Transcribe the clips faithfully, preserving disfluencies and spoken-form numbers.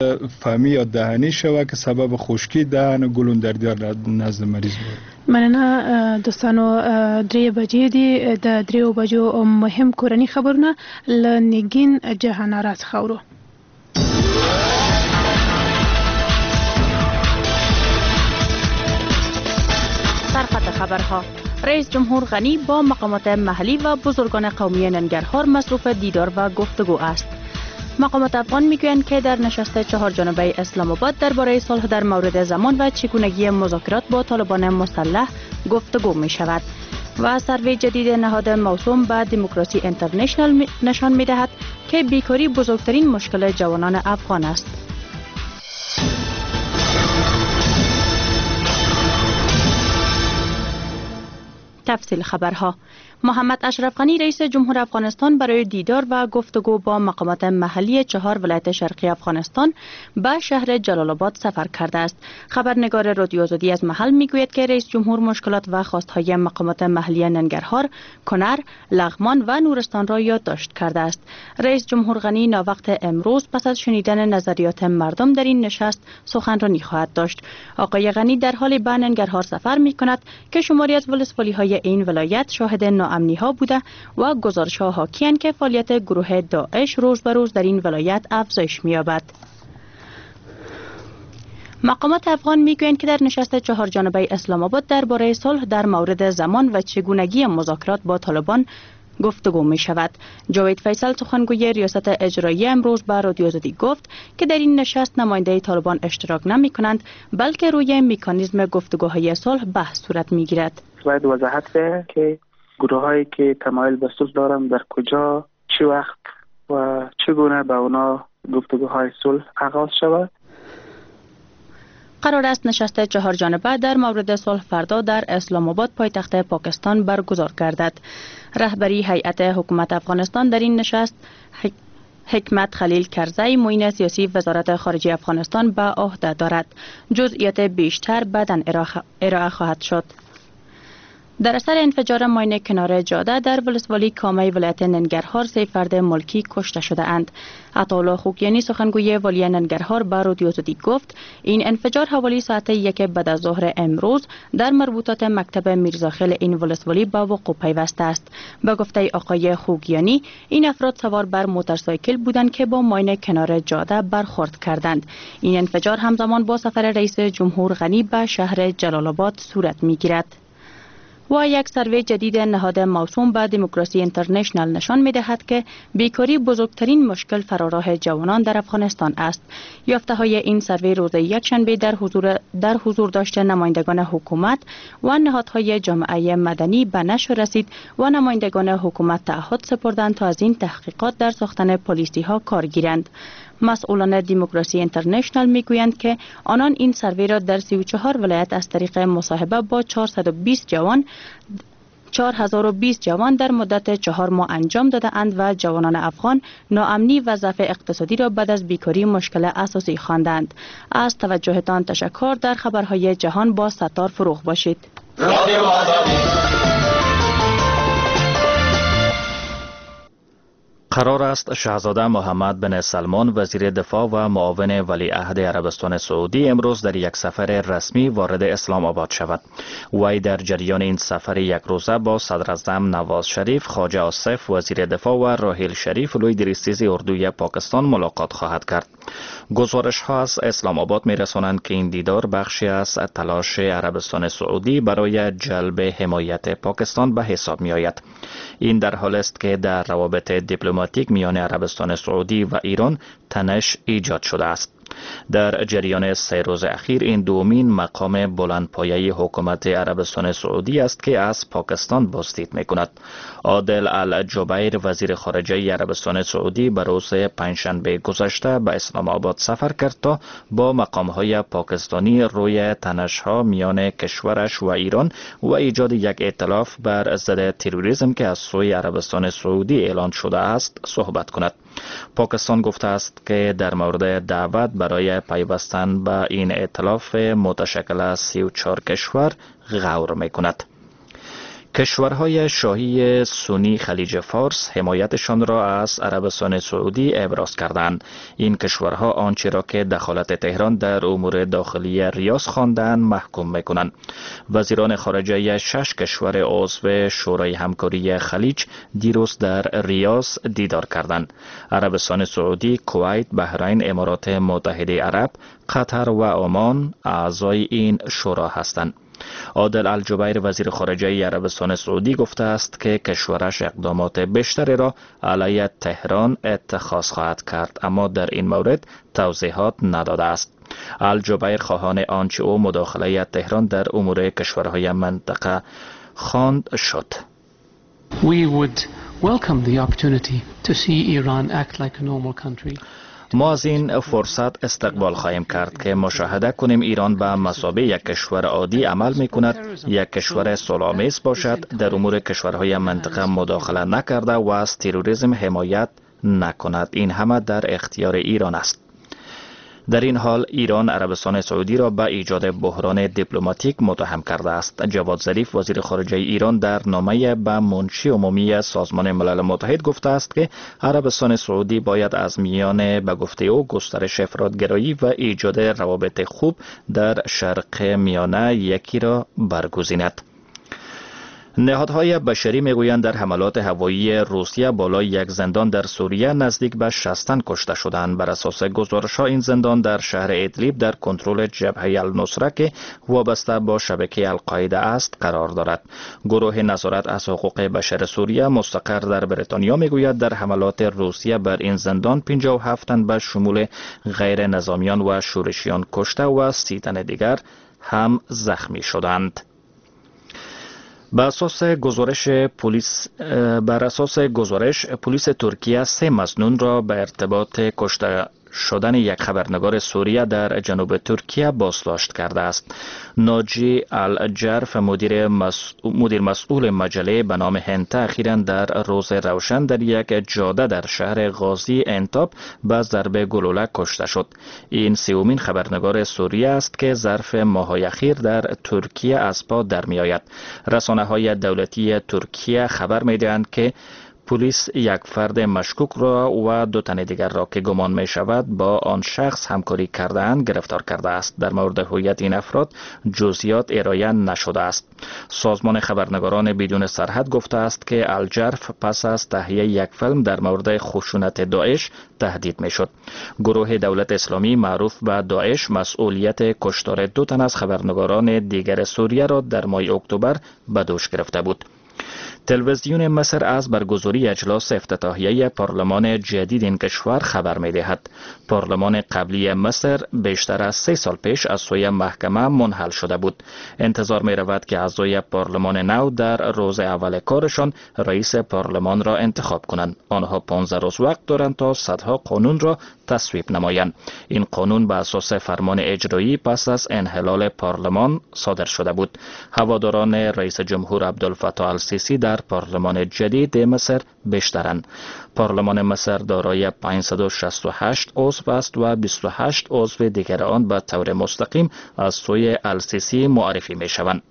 فمی یا دهنی شود که سبب خشکی دهن و گلون دردی نزد مریض بود. مننه دوستانو، درې بجې دي، د دریو بجو مهم کورني خبرونه له نگین جهان راز خورو. سرخط خبرها: رئیس جمهور غنی با مقامات محلی و بزرگان قومی ننگرهار مصروف دیدار و گفتگو است. مقامات افغان میگویند که در نشست چهار جانبه اسلام آباد درباره صلح در مورد زمان و چگونگی مذاکرات با طالبان مسلح گفتگو می شود. و سروی جدید نهاد موسوم به دموکراسی اینترنشنال نشان می دهد که بیکاری بزرگترین مشکل جوانان افغان است. تفصیل خبرها: محمد اشرف غنی رئیس جمهور افغانستان برای دیدار و گفتگو با مقامات محلی چهار ولایت شرقی افغانستان به شهر جلال آباد سفر کرده است. خبرنگار رادیو آزادی از محل میگوید که رئیس جمهور مشکلات و خواستهای مقامات محلی ننگرهار، کنر، لغمان و نورستان را یادداشت کرده است. رئیس جمهور غنی ناوقت امروز پس از شنیدن نظریات مردم در این نشست سخنرانی خواهد داشت. آقای غنی در حال به ننگرهار سفر می کند که شماری از ولسوالی های این ولایت شاهد ناامنی ها بوده و گزارش ها حاکی‌اند که فعالیت گروه داعش روز به روز در این ولایت افزایش می‌یابد. مقامات افغان میگویند که در نشست چهار جانبه اسلام آباد درباره صلح در مورد زمان و چگونگی مذاکرات با طالبان گفتگو می شود. جاوید فیصل سخنگوی ریاست اجرایی امروز به رادیو آزادی گفت که در این نشست نماینده طالبان اشتراک نمی کنند بلکه روی مکانیزم گفتگوهای صلح بحث صورت می گیرد. باید وضاحت ده که گروه هایی که تمایل به صلح دارند در کجا، چه وقت و چگونه به اونا گفتگوهای صلح آغاز شود. قرار است نشست چهار جانبه در مورد صلح فردا در اسلام آباد پایتخت پاکستان برگزار گردد. رهبری هیئت حکومت افغانستان در این نشست حکمت خلیل کرزی معین سیاسی وزارت خارجه افغانستان به عهده دارد. جزئیات بیشتر بعداً ارائه خواهد شد. در اثر انفجار ماین کنار جاده در ولسوالی کامه ولایت ننگرهار سه فرد ملکی کشته شده اند. عطاالله خوکیانی سخنگوی والی ننگرهار به رادیو آزادی گفت این انفجار حوالی ساعت یک بعد از ظهر امروز در مربوطات مکتب میرزاخیل این ولسوالی به وقوع پیوسته است. به گفته آقای خوکیانی این افراد سوار بر موتورسایکل بودند که با ماین کنار جاده برخورد کردند. این انفجار همزمان با سفر رئیس جمهور غنی به شهر جلال آباد صورت میگیرد. و یک سروی جدید نهاد موسوم به دموکراسی اینترنشنال نشان می دهد که بیکاری بزرگترین مشکل فراراه جوانان در افغانستان است. یافته های این سروی روز یکشنبه در حضور در حضور داشته نمایندگان حکومت و نهادهای جامعه مدنی به نشر رسید و نمایندگان حکومت تعهد سپردند تا از این تحقیقات در ساختن پلیسی ها کار گیرند. مسئولان دموکراسی اینترنشنال میگویند که آنان این سروی را در سی و چهار ولایت از طریق مصاحبه با چهارصد و بیست جوان چهار هزار و بیست جوان در مدت چهار ماه انجام داده اند و جوانان افغان ناامنی و ضعف اقتصادی را بعد از بیکاری مشکل اساسی خواندند. از توجهتان تشکر. در خبرهای جهان با ستار فروغ باشید. قرار است شاهزاده محمد بن سلمان وزیر دفاع و معاون ولیعهد عربستان سعودی امروز در یک سفر رسمی وارد اسلام آباد شود. وی در جریان این سفر یک روزه با صدراعظم نواز شریف، خواجه آصف وزیر دفاع و راحیل شریف لوی دریستیز اردوی پاکستان ملاقات خواهد کرد. گزارش ها از اسلام آباد می رسانند که این دیدار بخشی از تلاش عربستان سعودی برای جلب حمایت پاکستان به حساب می آید. این در حال است که در روابط دیپلماتیک میان عربستان سعودی و ایران تنش ایجاد شده است. در جریان سه روز اخیر این دومین مقام بلندپایه حکومت عربستان سعودی است که از پاکستان بازدید می کند. عادل الجبیر وزیر خارجه عربستان سعودی به روز پنجشنبه گذشته به اسلام آباد سفر کرد تا با مقامهای پاکستانی روی تنش‌ها میان کشورش و ایران و ایجاد یک ائتلاف بر ضد تروریسم که از سوی عربستان سعودی اعلان شده است صحبت کند. پاکستان گفته است که در مورد دعوت برای پیوستن به این ائتلاف متشکل از سی و چهار کشور غور می کند. کشورهای شاهی سنی خلیج فارس حمایتشان را از عربستان سعودی ابراز کردند. این کشورها آنچه را که دخالت تهران در امور داخلی ریاض خواندند محکوم می‌کنند. وزیران خارجه شش کشور عضو شورای همکاری خلیج دیروز در ریاض دیدار کردند. عربستان سعودی، کویت، بحرین، امارات متحده عرب، قطر و عمان اعضای این شورا هستند. عادل الجبیر وزیر خارجه عربستان سعودی گفته است که کشورش اقدامات بیشتری را علیه تهران اتخاذ خواهد کرد، اما در این مورد توضیحات نداده است. الجبیر خواهان آنچه او مداخله تهران در امور کشورهای منطقه خواند شد. We would welcome the opportunity to see Iran act like a normal country. ما از این فرصت استقبال خواهیم کرد که مشاهده کنیم ایران به مثابه یک کشور عادی عمل می کند، یک کشور صلح‌آمیز باشد، در امور کشورهای منطقه مداخله نکرده و از تروریسم حمایت نکند. این همه در اختیار ایران است. در این حال ایران عربستان سعودی را به ایجاد بحران دیپلماتیک متهم کرده است. جواد ظریف وزیر خارجه ایران در نامه به منشی عمومی سازمان ملل متحد گفته است که عربستان سعودی باید از میان به گفته او گسترش افراطگرایی و ایجاد روابط خوب در شرق میانه یکی را برگزیند. نهادهای بشری میگویند در حملات هوایی روسیه بالای یک زندان در سوریه نزدیک به شصت تن کشته شدند. بر اساس گزارش‌ها این زندان در شهر ادلیب در کنترل جبهه النصره که وابسته با شبکه القاعده است قرار دارد. گروه نظارت از حقوق بشر سوریه مستقر در بریتانیا میگوید در حملات روسیه بر این زندان پنجاه و هفت تن به شمول غیر نظامیان و شورشیان کشته و سی تن دیگر هم زخمی شدند. بر اساس گزارش پلیس بر اساس گزارش پلیس ترکیه سه مسنون را به ارتباط کشته شدن یک خبرنگار سوریه در جنوب ترکیه بازداشت کرده است. ناجی الجرف مدیر, مس... مدیر مسئول مجله به نام هنته اخیراً در روز روشن در یک جاده در شهر غازی انتاب به ضربه گلوله کشته شد. این سومین خبرنگار سوریه است که ظرف ماه‌های اخیر در ترکیه از پا در می آید. رسانه‌های دولتی ترکیه خبر می دهند که پلیس یک فرد مشکوک را و دو تن دیگر را که گمان می شود با آن شخص همکاری کرده‌اند گرفتار کرده است. در مورد هویت این افراد جزئیات ارائه نشده است. سازمان خبرنگاران بدون سرحد گفته است که الجرف پس از تهیه یک فیلم در مورد خشونت داعش تهدید می شد. گروه دولت اسلامی معروف به داعش مسئولیت کشتار دو تن از خبرنگاران دیگر سوریه را در ماه اکتبر به دوش گرفته بود. تلویزیون مصر از برگزاری اجلاس افتتاحیه پارلمان جدید این کشور خبر می دهد. پارلمان قبلی مصر بیشتر از سه سال پیش از سوی محکمه منحل شده بود. انتظار می رود که اعضای پارلمان نو در روز اول کارشان رئیس پارلمان را انتخاب کنند. آنها پانزده روز وقت دارند تا صدها قانون را تصویب نمایند. این قانون به اساس فرمان اجرایی پس از انحلال پارلمان صادر شده بود. هواداران رئیس جمهور عبدالفتاح السیسی در پارلمان جدید مصر بیشترند. پارلمان مصر دارای پانصد و شصت و هشت عضو است و بیست و هشت عضو دیگر آن به طور مستقیم از سوی السیسی معرفی می شوند.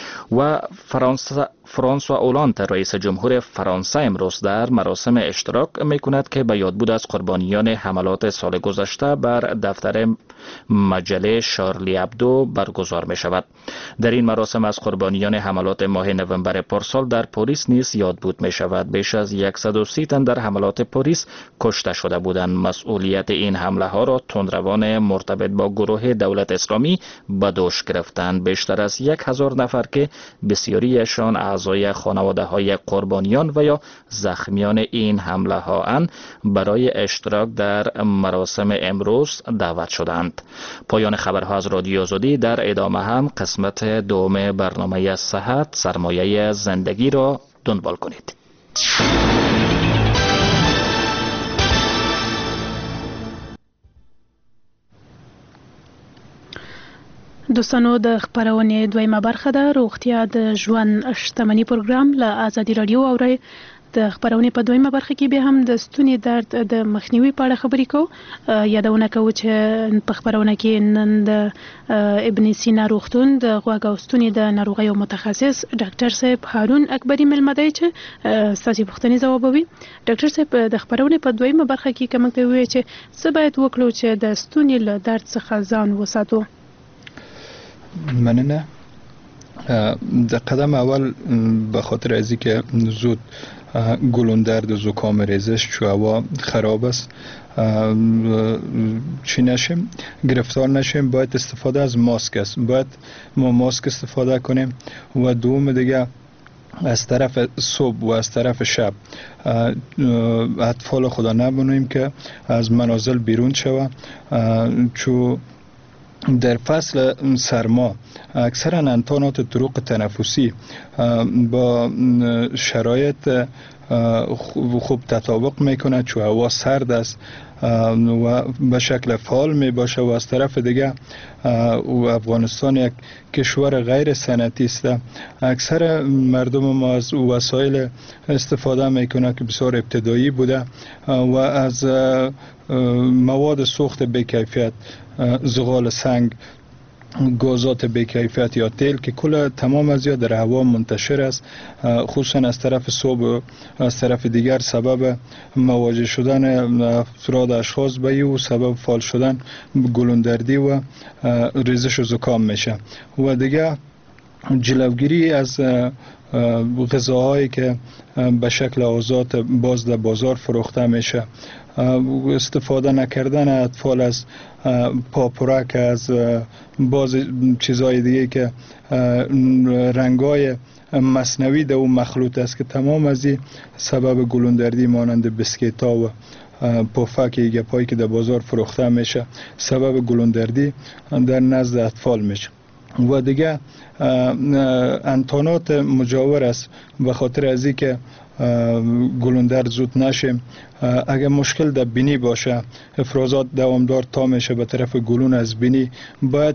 و فرانسه فرانسوا اولاند رئیس جمهور فرانسه امروز در مراسم اشتراک می کند که به یادبود از قربانیان حملات سال گذشته بر دفتر مجله شارلی ابدو برگزار می شود. در این مراسم از قربانیان حملات ماه نوامبر پارسال در پاریس نیز یادبود می شود. بیش از صد و سی تن در حملات پاریس کشته شده بودند. مسئولیت این حمله ها را تندروان مرتبط با گروه دولت اسلامی به دوش گرفتند. بیشتر از یک هزار نفر که بسیاریشان اعضای خانواده های قربانیان و یا زخمیان این حمله ها اند برای اشتراک در مراسم امروز دعوت شدند. پایان خبرها از رادیو آزادی. در ادامه هم قسمت دوم برنامه صحت سرمایه زندگی را دنبال کنید. دوستانو د خبرونې دویمه برخه ده روغتیا د ژوند شتمنۍ پروګرام له آزادي رادیو اوري. د خبرونې په دویمه برخه کې به هم د ستوني درد د مخنیوي په اړه خبرې کوو. یادونه کوو چې په خبرونه کې نن د ابن سینا روغتون د غوږ او ستوني د ناروغیو متخصص ډاکټر صاحب هارون اکبري ملمه دی چې ستاسو پوښتنې ځوابوي. ډاکټر صاحب د خبرونې په دویمه برخه کې کوم ته وی چې څه باید وکړو چې د ستوني له درد څخه ځان وساتو. مننه. در قدم اول به خاطر از اینکه زود گلوندرد و زکام ریزش چو هوا خراب است چی نشیم گرفتار نشیم باید استفاده از ماسک است. باید ما ماسک استفاده کنیم و دوم دیگه از طرف صبح و از طرف شب اطفال خدا نبونیم که از منازل بیرون شوه، چون در فصل سرما اکثرا انتانات طرق تنفسی با شرایط خوب تطابق میکنه چون هوا سرد است و به شکل فعال می باشه و از طرف دیگه و افغانستان یک کشور غیر صنعتی است. اکثر مردم ما از وسایل استفاده میکنه که بسیار ابتدایی بوده و از مواد سوخت بی‌کیفیت، زغال سنگ، گازات بی‌کیفیت یا تیل که کل تمام از در هوا منتشر است، خصوصا از طرف صبح و از طرف دیگر سبب مواجه شدن افراد اشخاص به او سبب فعال شدن گلوندردی و ریزش و زکام میشه. و دیگر جلوگیری از غذاهایی که به شکل آزاد باز در بازار فروخته میشه، استفاده نکردن اطفال از پاپورک، از باز چیزهای دیگه که رنگای مصنوعی در اون مخلوط است که تمام از این سبب گلوندردی مانند بسکیت ها و پفک گپایی که در بازار فروخته میشه سبب گلوندردی در نزد اطفال میشه. و دیگه انتانات مجاور است به خاطر از این که گلوندرد زود نشیم. اگر مشکل در بینی باشه، افرازات دوامدار تا میشه به طرف گلون از بینی، باید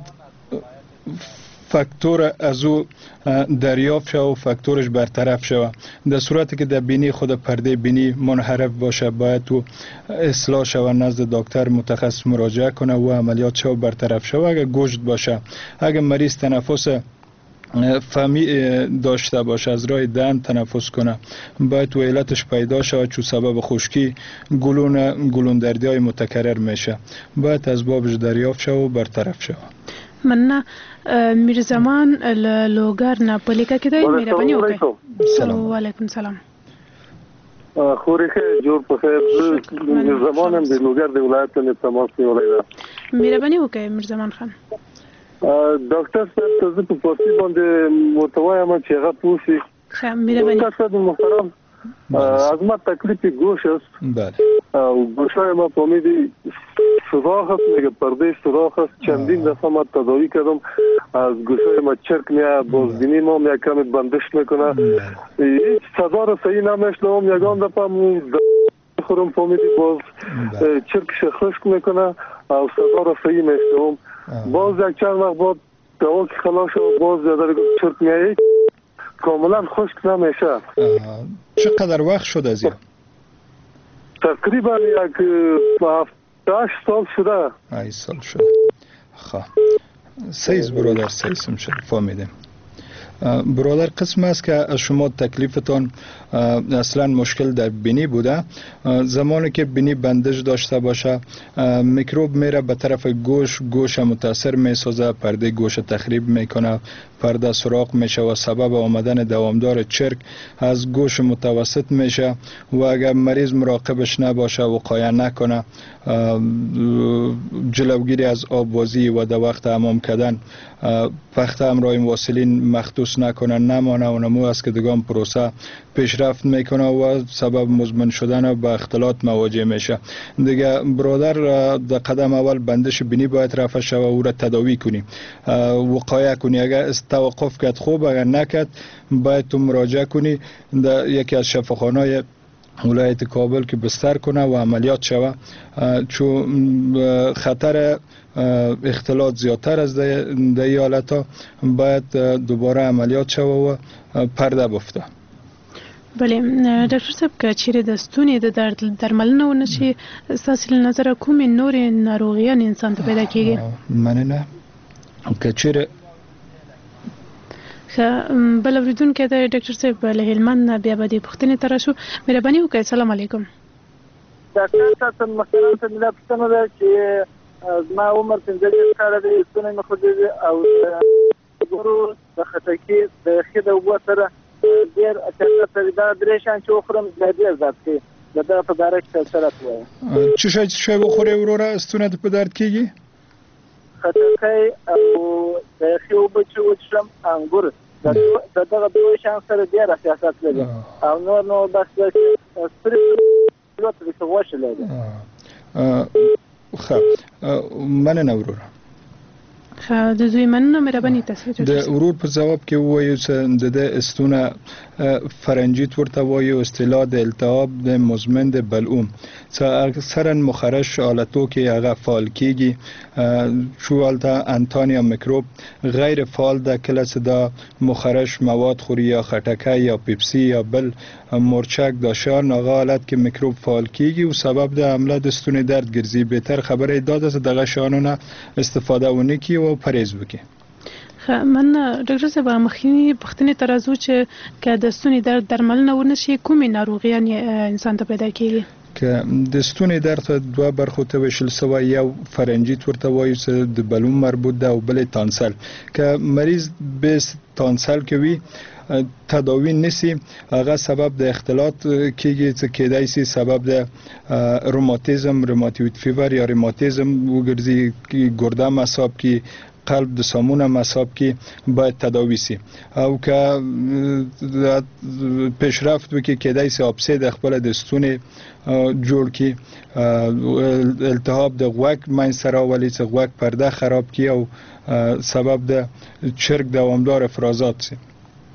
فاکتور از او دریافت شود و فاکتورش برطرف شود. در صورتی که در بینی خود پرده بینی منحرف باشه باید تو اصلاح شود، نزد دکتر متخصص مراجعه کنه و عملیات شود برطرف شود. اگر گوشت باشه، اگر مریض تنفس فمی داشته باشه، از راه دهن تنفس کنه، باید و علتش پیدا شود چون سبب خشکی گلون گلوندردی های متکرر میشه، باید از بابش دریافت شود و برطرف شود. من میرزمان لوگر ناپولیکا کې دی. مهرباني وکړئ. سلام علیکم. سلام. خوري ښه جوړ په خیر. میرزمان هم د لوگر د ولایت نه تماس نیولی ده. مهرباني وکړئ میرزمان خان. ډاکټر صاحب زه په پورتي باندې متوایم چې هغه پوښي. ښه مهرباني. ډاکټر صاحب محترم از ما تکلیف گوش است. بله. گوشای ما فهمیدی سوراخ است، میگه پرده سوراخ است. چندین دفعه ما تداوی کردم، از گوشای ما چرک میاد، بازبینی ما یک کمی بندش میکنه، هیچ صدا رو صحیح نمیشنوم. یگان دفعه خورم فهمیدی باز چرکش خشک میکنه و صدا رو صحیح میشنوم. باز یک چند وقت بعد دوا که خلاص شد باز زیاده چرک میاد، کاملا خشک نمیشه. چقدر وقت شد از این؟ تقریبا یک هفت سال شده. ای سال شده. خواه سیز برادر سیز میشه فهمیدیم. برادر قسم است که شما تکلیفتان اصلا مشکل در بینی بوده. زمانی که بینی بندش داشته باشه میکروب میره به طرف گوش، گوش متاثر میسازه، پرده گوش تخریب میکنه، پرده سوراخ میشه و سبب آمدن دوامدار چرک از گوش متوسط میشه. و اگر مریض مراقبش نباشه، وقایه نکنه، جلوگیری از آبوازی و در وقت حمام کردن پخته همراه واسلین مخصوص نکنه، نمانه و نمو است که دگام پروسه پیشرفت میکنه و سبب مزمن شدن و با اختلاط مواجه میشه. دیگه برادر در قدم اول بندش بینی باید رفع شود و او را تداوی کنی، وقایه کنی. اگر توقف کرد خوب، اگر نکرد باید تو مراجعه کنی در یکی از شفاخانه‌های ولایت کابل که بستر کنه و عملیات شوه، چون خطر اختلاط زیادتر از در ایالت ها باید دوباره عملیات شوه و پرده بفته. بله ډاکټر صاحب که چیرې د ستوني د درد درملنه ونه شي ستاسې له نظره کومې نورې ناروغیان انسان ته پیدا کیږي؟ مننه. که چیرې ښه بل اورېدونکی دی ډاکټر صاحب له هلمند نه، بیا به دې پوښتنې ته راشو. مهرباني وکړئ. السلام علیکم. ډاکټر صاحب محترم ته مې دا پوښتنه ده چې زما عمر پنځه دېرش کاله دی، ستونی مې خوږېږي او د ګورو د خټکي د یخې د اوبو سره ډېر اچار دا درې شیان چې وخورم بیا ډېر درد کوي. د دغه په باره کې څه راته ووایه؟ څه شی څه شی وخورې وروره ستونی ته په درد کېږي؟ خټکی او د یخې اوبه چې وڅښم، انګور، د دغه دوه شیان سره ډېر احساسات لري او نور نو بس سترګې لوڅې چې غوښې لري. ښه مننه وروره. ښه د دوی مننه. مهرباني تاسو د ورور په جواب کې ووایو چې د د استونه فرنجیت ورته وایو، اصطلاح د التهاب د مزمن د بلعوم چې اکثرا مخرش حالتو کې هغه فعال کیږي، چون البته انتانیا میکروب غیر فعال ده. کله چې دا مخرش مواد خوری یا خټکی یا پیپسی یا بل مرچک داشان هغه حالت کې میکروب فعال کیږي او سبب د حمله د ستوني درد ګرځي. بهتر خبره داده چې دغه شانونه استفاده ونه کی او پرهیز وکړي. من ډاکټر صاحب مخکینی پوښتنې ته راځو چې که د ستوني درد درملنه ونه شي کومې ناروغیان انسان ته پیدا کیږي؟ که د ستوني درد ته دوه برخو ته ویشل سوی، یو فرنجیت ورته وایي چې د بلوم مربوط ده او بل تانسل. که مریض به تانسل کوي تداوی نسی، هغه سبب د اختلاط کیږي چې کېدای شي سبب د روماتیزم، روماتوید فیور یا روماتیزم وګرځي، ګرده مصاب کی، قلب د سامون مصاب کی باید تداوی سی. او که پیشرفت وکي کېدای شي اپسه د خپل د ستوني جوړ کی، التهاب د غوږ منځ راولي چې غوږ پرده خراب کی او سبب د چرګ دوامدار افرازات شي.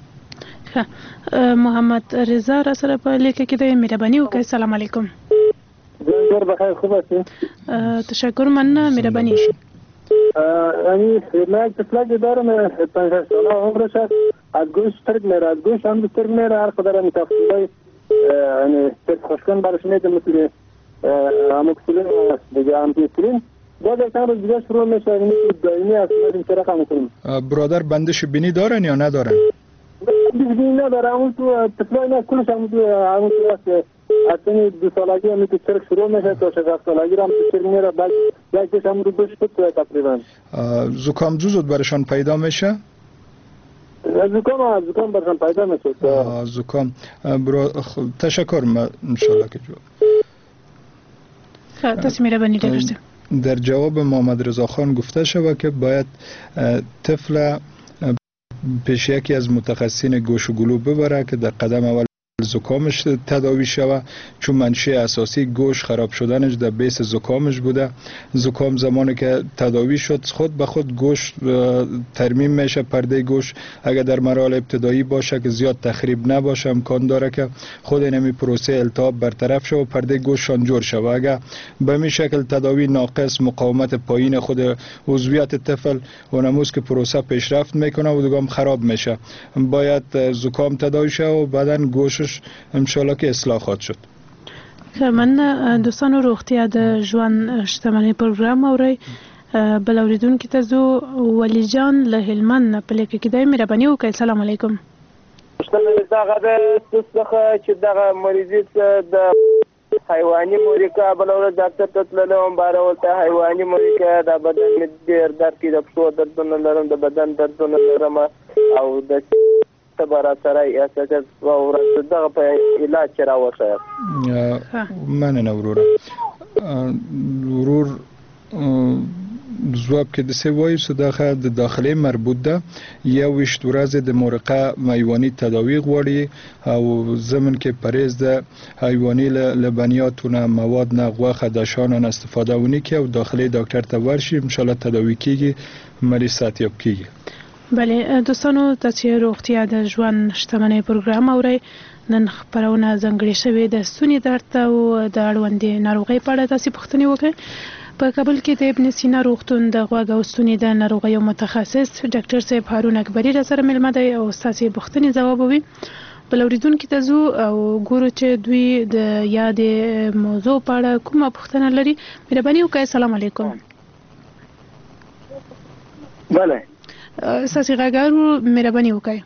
محمد رضا را سره په لیکه کې د مهرباني وکړئ. السلام علیکم. ډېر بخیر، خوب اوسئ. تشکر مننه. مهرباني شي. یعنی من طفلک دارم پنجاه ساله عمرش است. از گوش ترک میره، از گوش هم ترک میره. هر قدرم تفصیلی یعنی ترک خوشکن برش میده، مثل اموکسیلین دیگه امپیسیلین. بعد از چند روز دیگه شروع میشه، یعنی دائمی است. این چرا میکنیم؟ برادر بندش بینی دارن یا ندارن؟ بینی نداره. اون تو طفلای نه کلش هم تو همون تو است. از این دو سالگی هم تو چرک شروع میشه تا شش سالگی هم تو چرک میره. بعد یکیش هم رو دوش بود تقریبا. زکام زود برشان پیدا میشه؟ زکام زکام برشان پیدا میشه. زکام برا تشکر. ما انشالله که جواب. تاسو مهرباني وکړئ. در جواب محمد رضا خان گفته شود که باید طفل پیش یکی از متخصصین گوش و گلو ببره که در قدم اول زکامش تداوی شود، چون منشأ اساسی گوش خراب شدنش در بیس زکامش بوده. زکام زمانی که تداوی شد خود به خود گوش ترمیم میشه، پرده گوش اگر در مراحل ابتدایی باشه که زیاد تخریب نباشه امکان داره که خود اینمی پروسه التهاب برطرف شه و پرده گوششان جور شه. و اگر به این شکل تداوی ناقص، مقاومت پایین خود عضویت طفل و نموز که پروسه پیشرفت میکنه و دیگه خراب میشه. باید زکام تداوی شه و بعدن گوش انشالله که اصلاح خواهد شد. من دوستانو روغتیا د ژوند شتمنۍ پروګرام اوري. بل اوریدونکو ته زو ولی جان له هلمند نه په لیکه کې د مهرباني وکړئ. السلام علیکم. مشتمل دغه د څخه چې دغه مریضي د حیواني موریکا بل ور ډاکټر ته تللم، بار ولته حیواني موریکا د بدن مې ډېر درد کې د پښو دردونه لرم، د بدن دردونه لرم او د تبارا سره اساس او دغه په علاج چر اوسه. مننه وروره. ورور جواب کې د څه وایي چې دغه د داخلي مربوط ده. یا وشت ورځې د مرقه حیواني تداوی غواړي او زمن کې پرهیز د حیواني لبنیاتونه، مواد نه، غوښه د شانن استفاده ونی کې او داخلي ډاکټر ته ورشي ان شاء الله تداوی کیږي، مریض صحتیاب کیږي. بله دوستانو تاسو روغتیا د ژوند شتمنۍ پروګرام اورئ. نن خبرونه ځانګړې شوې د ستوني درد او د اړوندې ناروغۍ په اړه تاسو پوښتنې وکړئ. په کابل کې د ابن سینا روغتون د غوږ او ستوني د ناروغیو متخصص ډاکټر صاحب هارون اکبري را سره ملمه دی او تاسو پوښتنې ځوابوي. بل اوریدونکو ته زو او ګورو چې دوی د یادې موضوع په اړه کومه پوښتنه لري. مهرباني وکړئ. السلام علیکم. بله تاسو غاګارو مهرباني وکړئ.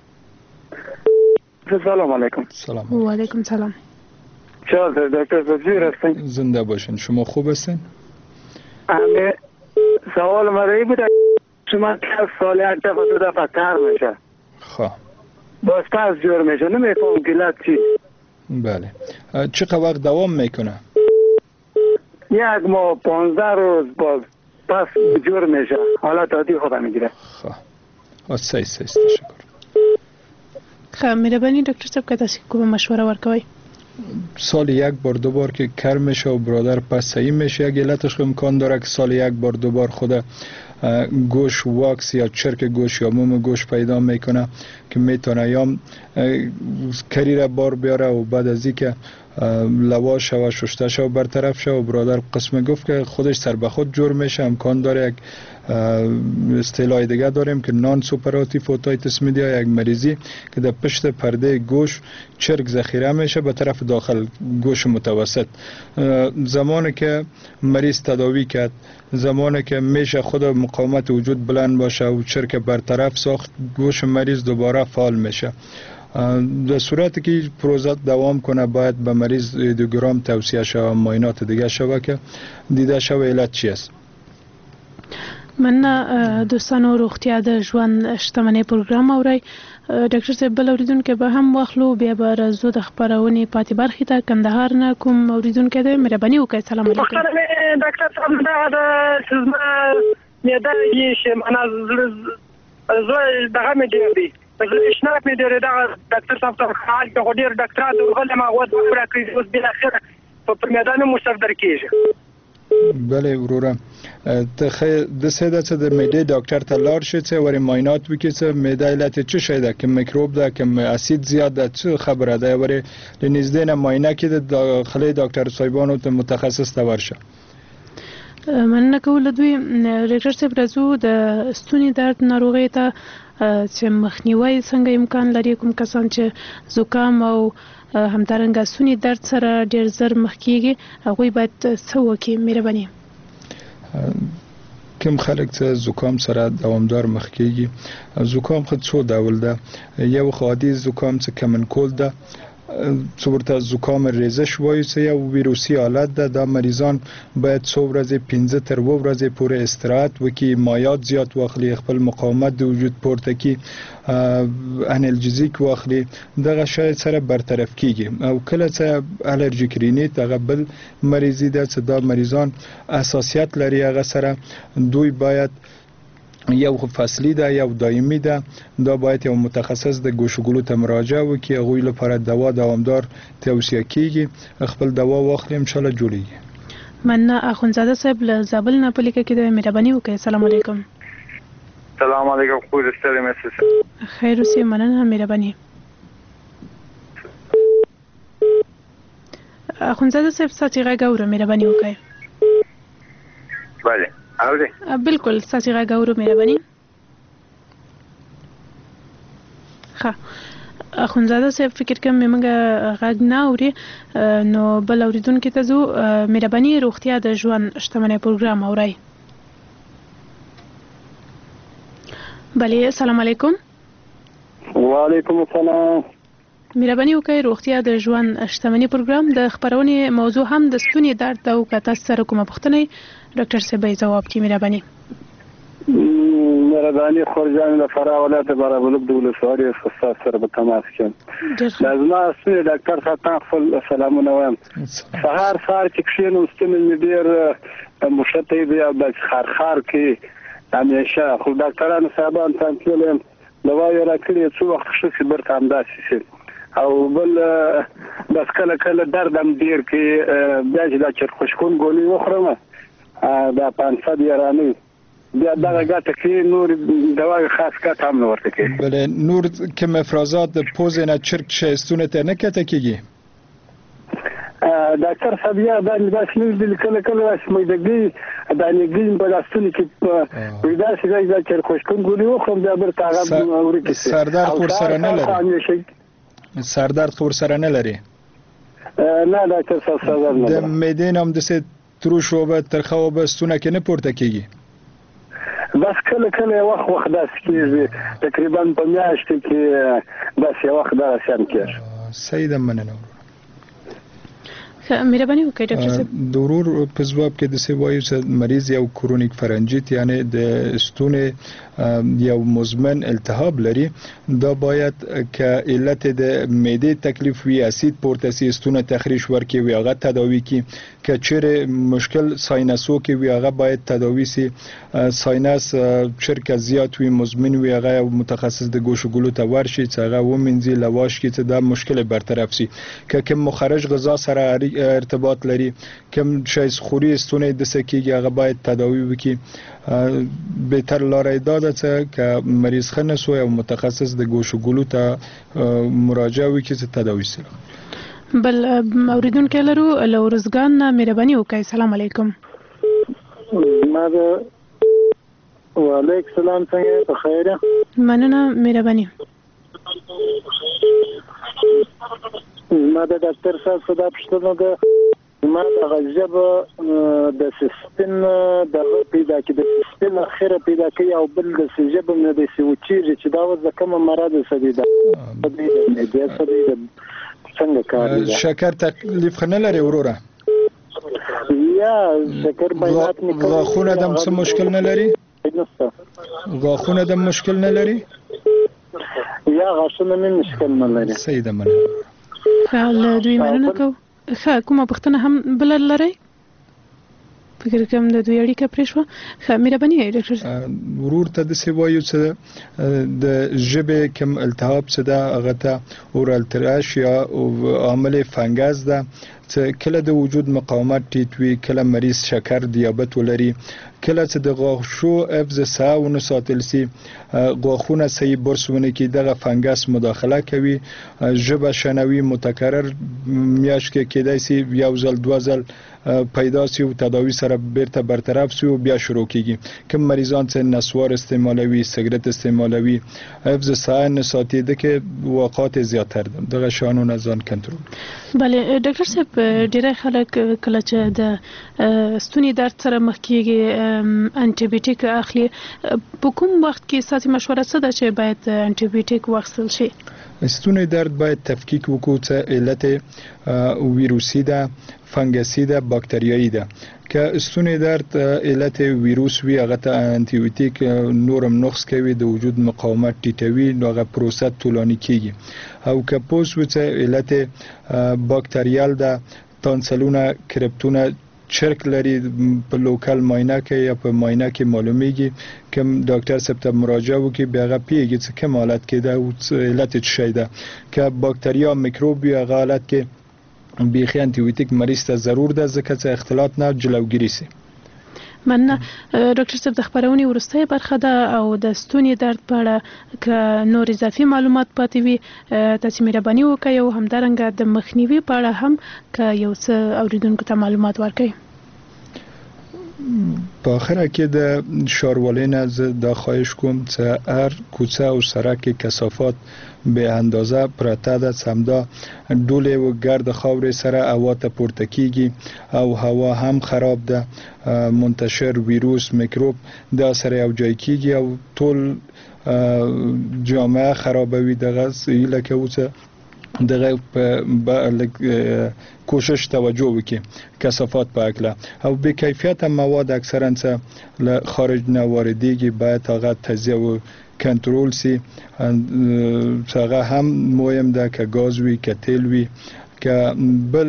سلام علیکم. سلام. و علیکم سلام. چه دکتر صدیق هستین؟ زنده باشین. شما خوب هستین؟ همه سوال مرایی بود شما که سال یک دفعه دو دفعه کار میشه خواه باز پس جور میشه نمیفهم گلت چی. بله چقدر وقت دوام میکنه؟ یک ماه پانزده روز باز پس جور میشه حالت عادی خدا میگیره. خواه سی سی تشکر. خواه مهربانی دکتر صاحب که تاسو کومه مشوره ورکوي؟ سال یک بار دو بار که کر میشه و برادر پس صحیح میشه. یک علتش امکان داره که سال یک بار دو بار خود گوش واکس یا چرک گوش یا موم گوش پیدا میکنه که میتونه یا کری را بار بیاره و بعد از این که لواش و ششتش و برطرف شه و برادر قسم گفت که خودش سر به خود جور میشه. امکان داره یک اصطلاح دیگه داریم که نان سوپراتیو اوتایتس میدیا، یک مریضی که در پشت پرده گوش چرک ذخیره میشه به طرف داخل گوش متوسط. زمانی که مریض تداوی کرد، زمانی که میشه خود مقاومت وجود بلند باشه و چرک برطرف ساخت، گوش مریض دوباره فعال میشه. در صورتی که پروژه دوام کنه باید به مریض ایدوگرام توصیه شود، معاینات دیگه شود که دیده شود علت چی است. من دوستانو روغتیا د ژوند شتمنۍ پروګرام اوري. ډاکټر صاحب بل اوریدونکو به هم واخلو بیا به راځو د خبرونې پاتې برخې ته. کندهار نه کوم اوریدونکو ده مهرباني وکړئ. سلام علیکم. ډاکټر صاحب دا د سزما معده یې شمنه زړه دغه مې دی زه شناک مې دی دا ډاکټر صاحب ته حال کې ډیر ډاکټر درغله ما غوډ راکړي اوس بل اخر په میدان مصرف درکېږي. بله وروره ته د سیده چې د معده ډاکټر ته لاړ شې چې ورې معاینات وکړي چې معده علت چه شی ده، که میکروب ده، که اسید زیاد ده، چه خبره ده، ورې لنږدې نه معاینه کړي د داخلي ډاکټر صاحبانو ته متخصص ته ورشه. مننه کوم دوی ډاکټر صاحب راځو د ستوني درد ناروغي ته چې مخنیوي څنګه امکان لري. کوم کسان چې زکام او همدارنګه ستوني درد سره ډیر زر مخ کیږي هغوی باید څه وکړي؟ مهرباني. کوم خلک چې زکام سره دوامدار مخ کیږي، زکام خود څو ډول ده. یو عادي زکام چې کمنکول ده، څو ورته زکام ریزش وایي چې یو ویروسي حالت ده. دا مریضان باید څو ورځې پنځه تر اووه ورځې پورې استراحت وکړي، مایعات زیات واخلي، خپل مقاومت د وجود پورته کړي، انالجزیک واخلي. دغه شاید سره برطرف کیږي. او کله چې الرژیک رینیت هغه بل مریضي ده چې دا مریضان اساسیت لري، هغه سره دوی باید یو فصلی ده یو دایمی ده. دا باید یو متخصص د ګوشګلو ته مراجعه وکړي. هغوی لپاره دوا دوامدار توصیه کیږي. خپل دوا واخلي ان شاء الله جوړیږي. مننه. اخوندزاده صاحب له زابل نه په لیکه کې د مهرباني وکړئ. السلام علیکم. سلام علیکم. خو دې ستړي مې خیر اوسې. مننه. مهرباني. اخوندزاده صاحب ساتي غږ اورو. مهرباني وکړئ. بله اوري. بالکل ساتي غږ اورو. مهرباني. ښه اخوندزاده صاحب فکر کوم موږ غږ نه اوري، نو بل اوریدونکو ته زو مهرباني روغتیا د ژوند شتمنۍ پروګرام اوري. بله السلام علیکم. وعلیکم السلام. مهرباني وکړئ روغتیا د ژوند شتمنۍ پروګرام د خبرونې موضوع هم د ستوني درد او که تاسو سره کومه پوښتنه ډاکټر صاحب یې ځواب کړي. مهرباني. مهرباني خورجان له فرا ولایت برابرلوب د ولسوالۍ استاد سره په تماس کې لازم اسنه ډاکټر صاحب خپل سلامونه وایم. سهار سهار چې کښینم ستنه ډیر مشته دی او د خارخار کې همیشه خو ډاکټرانو صاحبان تنتلم دوا یې راکړي څو وخت شي برته همداسې شي او بل بس کله کله درد هم ډیر کې بیا چې دا چرخشکون ګولې وخورم دا پانصد یارانه بیا دغه ګټه کې نور دوا خاص ګټه هم نه ورته کوي. بله نور کوم افرازات د پوزې نه چرک شایستونه ته نه کته کېږي؟ ډاکټر صاحب یا دا داسې نه دي کله کله داسې میدګي دانګي په داستونو کې پیدا شي دا چې خوشکون ګولي وخم بیا بر کاغذ اوري سردار خور سره نه لري؟ سردار خور سره نه لري؟ نه ډاکټر صاحب سردار نه. د معدې نام د څه تروش و به ترخه و به ستونه کې نه پورته کېږي؟ بس کله کله وخت وخت داسې کېږي تقریبا په میاشت کې داسې وخت داسې هم کېږي. صحیح ده، مننه. مهرباني وکړئ ډاکټر صاحب. د ورور په ځواب کې د څه وایو چې مریض یو کرونیک فرنجیت یعنی د ستونې یو مزمن التهاب لري، دا باید که علت د معدې تکلیف وي اسید پورته سي ستونه تخریش ورکړي وي هغه تداوی کی، که چیرې مشکل ساینسو کې وي هغه باید تداوی سي. ساینس چرک زیات وي مزمن وي هغه متخصص د ګوشو ګلو ته ورشي چې هغه ومنځي لواش کې چې دا مشکل برطرف سي. که کوم مخرج غذا سره ارتباط لري، کوم شی خوري ستونه د سکیږي هغه باید تداوی وکړي. بهتر لاره دا ده چې مریض خنس او متخصص د ګوشو ګلو ته مراجعه وکړي چې تداوی سي. بل اوریدونکو لرو لورزګان نه مهرباني وکړئ. سلام علیکم. ما ده وعلیکم السلام، څنګه په خیر؟ مننه مهرباني. ما د ډاکټر صاحب صدا پښتنه ده، ما د غجب د سیستم د پیدا کې د سیستم اخره پیدا کوي او بل د سجب نه د سوچیږي چې دا وځه کوم مراد سدي ده د دې سدي د څنګه کار دی؟ شکر تکلیف خنه لري وروره؟ یا شکر بیات نه کوي. غاښونه د څه مشکل نه لري؟ غاښونه د مشکل نه لري؟ یا غاښونه مې مشکل نه لري. صحیح ده، مننه. خل دوی مننه کو. ښه کومه پوښتنه هم بل لري؟ فکر کوم د دوی اړیکه پرې شوه. ښه مهرباني ډاکټر. ورور ته د څه وایو چې د ژبې کوم التهاب څه ده هغه ته اورال تراش یا عامل فنګس ده چې کله د وجود مقاومت ټیټ وي، کله مریض شکر دیابت ولري، کله چې د غاښو حفظ صحه ونه ساتل سي، غاښونه صحیح برس ونه کړي، دغه فنګس مداخله کوي، ژبه شنوي متکرر میاشت کې کېدای سي یو ځل دوه ځل پیدا سي او تداوی سره بیرته برطرف سي او بیا شروع کیږي. کوم مریضان چې نسوار استعمالوي، سیګریټ استعمالوي، حفظ صحه نه ساتي د کې واقعات زیاتر ده. دغه شانونه ځان کنټرول. بله ډاکټر صاحب ډیری خلک کله چې د ستوني درد سره مخ کیږي انټي بیوټیک اخلي، په کوم وخت کې ساتي مشوره څه ده چې باید انټي بیوټیک واخیستل شي؟ ستوني درد باید تفکیک وکړو چې علت ویروسی ده، فنګسي ده، باکتریایي ده. که ستوني درد علت ویروس وي هغه ته انټي بیوټیک نورم نقص کوي، د وجود مقاومت ټیټوي، نو هغه پروسه طولاني کیږي. او که پوس و چې علت باکتریال ده، تانسلونه، کرپتونه چرک لري، په لوکل ماینه کې یا په ماینه کې معلومیږي، کوم ډاکټر صاحب ته مراجعه وکړي بیا هغه پیږي چې کوم حالت کې ده او علت څه شی ده. که باکتریا میکروب وي هغه حالت کې بیخي انټي بیوټیک مریض ته ضرور ده ځکه چې اختلاط نه جلوګیری سي. مننه ډاکټر صاحب. د خبرونې وروستۍ برخه ده او د ستوني درد په اړه که نور اضافي معلومات پاتې وي تاسو مهرباني وکړئ او همدارنګه د مخنیوي په اړه هم که یو څه اوریدونکو ته معلومات ورکړئ. په اخره کې د ښاروالۍ نه زه دا خواهش کوم چې هر کوڅه او سړک کې کثافات به اندازه پرته ده، سمدا ډولې و ګرد خاورې سره هوا ته پورته کیږي او هوا هم خراب ده، منتشر ویروس میکروب دا سره یو ځای کیږي او ټول جامعه خرابوي. دغه لکه اوسه دغه په کوشش توجه وکړي کثافات په اکله او به کیفیت مواد اکثرا څه له خارج نه واردېږي، باید هغه تجزیه و کنټرول سي. هغه هم مهم ده که گاز وي، که تیل وي، که بل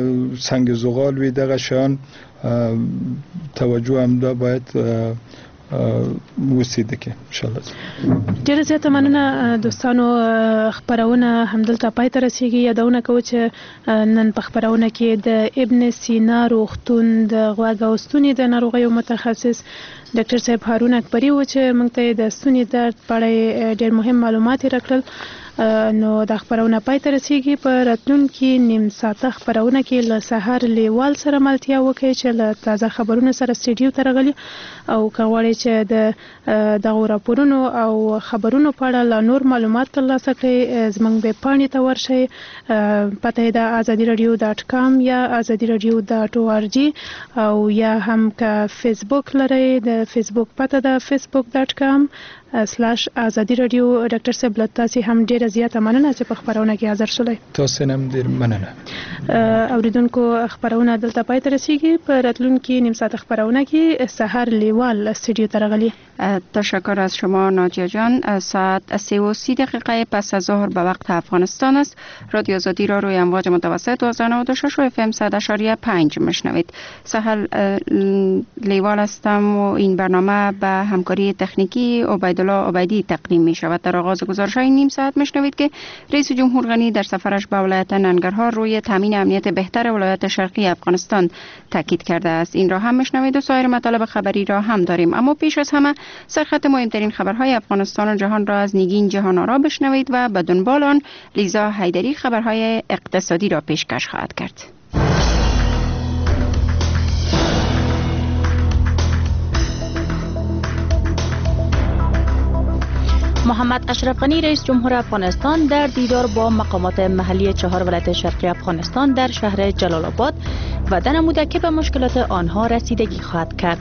سنگ زغال وي، دغه شان توجه هم ده باید وسیده کې ان شاء الله. ډیره زیاته مننه دوستانو. خبرونه همدلته پای ته رسیږي. یادونه کوم چې نن په خبرونه کې د ابن سینا روغتون د غوږ او ستوني د ناروغیو متخصص ډاکټر صاحب هارون اکبری و چې موږ ته د ستوني درد په اړه ډېر مهم معلومات راکړل. نو د خبرونه پای ته رسیږي. په راتلونکي نیم ساعته خبرونه کې له سحر لیوال سره ملتیا وکړي چې له تازه خبرونو سره سټډیو ته راغلي او که غواړئ چې د دغو راپورونو او خبرونو په اړه لا نور معلومات ترلاسه کړئ زموږ ویب پاڼې ته ورشئ. پته یې د ازادي رادیو ډاټ کام یا ازادي رادیو ډاټ او آر جی او یا هم که فیسبوک لرئ د فیسبوک پته د فیسبوک ډاټ کام سلاش ازادي رادیو. ډاکټر صاحب له تاسې هم ډیره زیاته مننه چې په خبرونه کې حاضر شولئ. تاسو هم ډیر مننه. اوریدونکو خبرونه دلته پای ته رسیږي. په راتلونکي نیم ساعت خبرونه کې سحر لیوال استودیو ته راغلی. تشکر از شما ناجیه جان. ساعت سه و سی دقیقه پس از ظهر به وقت افغانستان است. رادیو آزادی را روی امواج متوسط دو هزار و نود و شش و اف ام صد اشاریه پنج میشنوید. سحر لیوال هستم و این برنامه به همکاری تکنیکی عبیدالله عبیدی تقدیم می شود. در آغاز گزارش های نیم ساعت میشنوید که رئیس جمهور غنی در سفرش به ولایت ننگرهار روی تامین امنیت بهتر ولایت شرقی افغانستان تاکید کرده است. این را هم میشنوید و سایر مطالب خبری را هم داریم. اما پیش از همه سرخط مهمترین خبرهای افغانستان و جهان را از نگین جهان آرا بشنوید و به دنبال آن لیزا حیدری خبرهای اقتصادی را پیشکش خواهد کرد. محمد اشرف غنی رئیس جمهور افغانستان در دیدار با مقامات محلی چهار ولایت شرقی افغانستان در شهر جلال آباد وعده نموده که به مشکلات آنها رسیدگی خواهد کرد.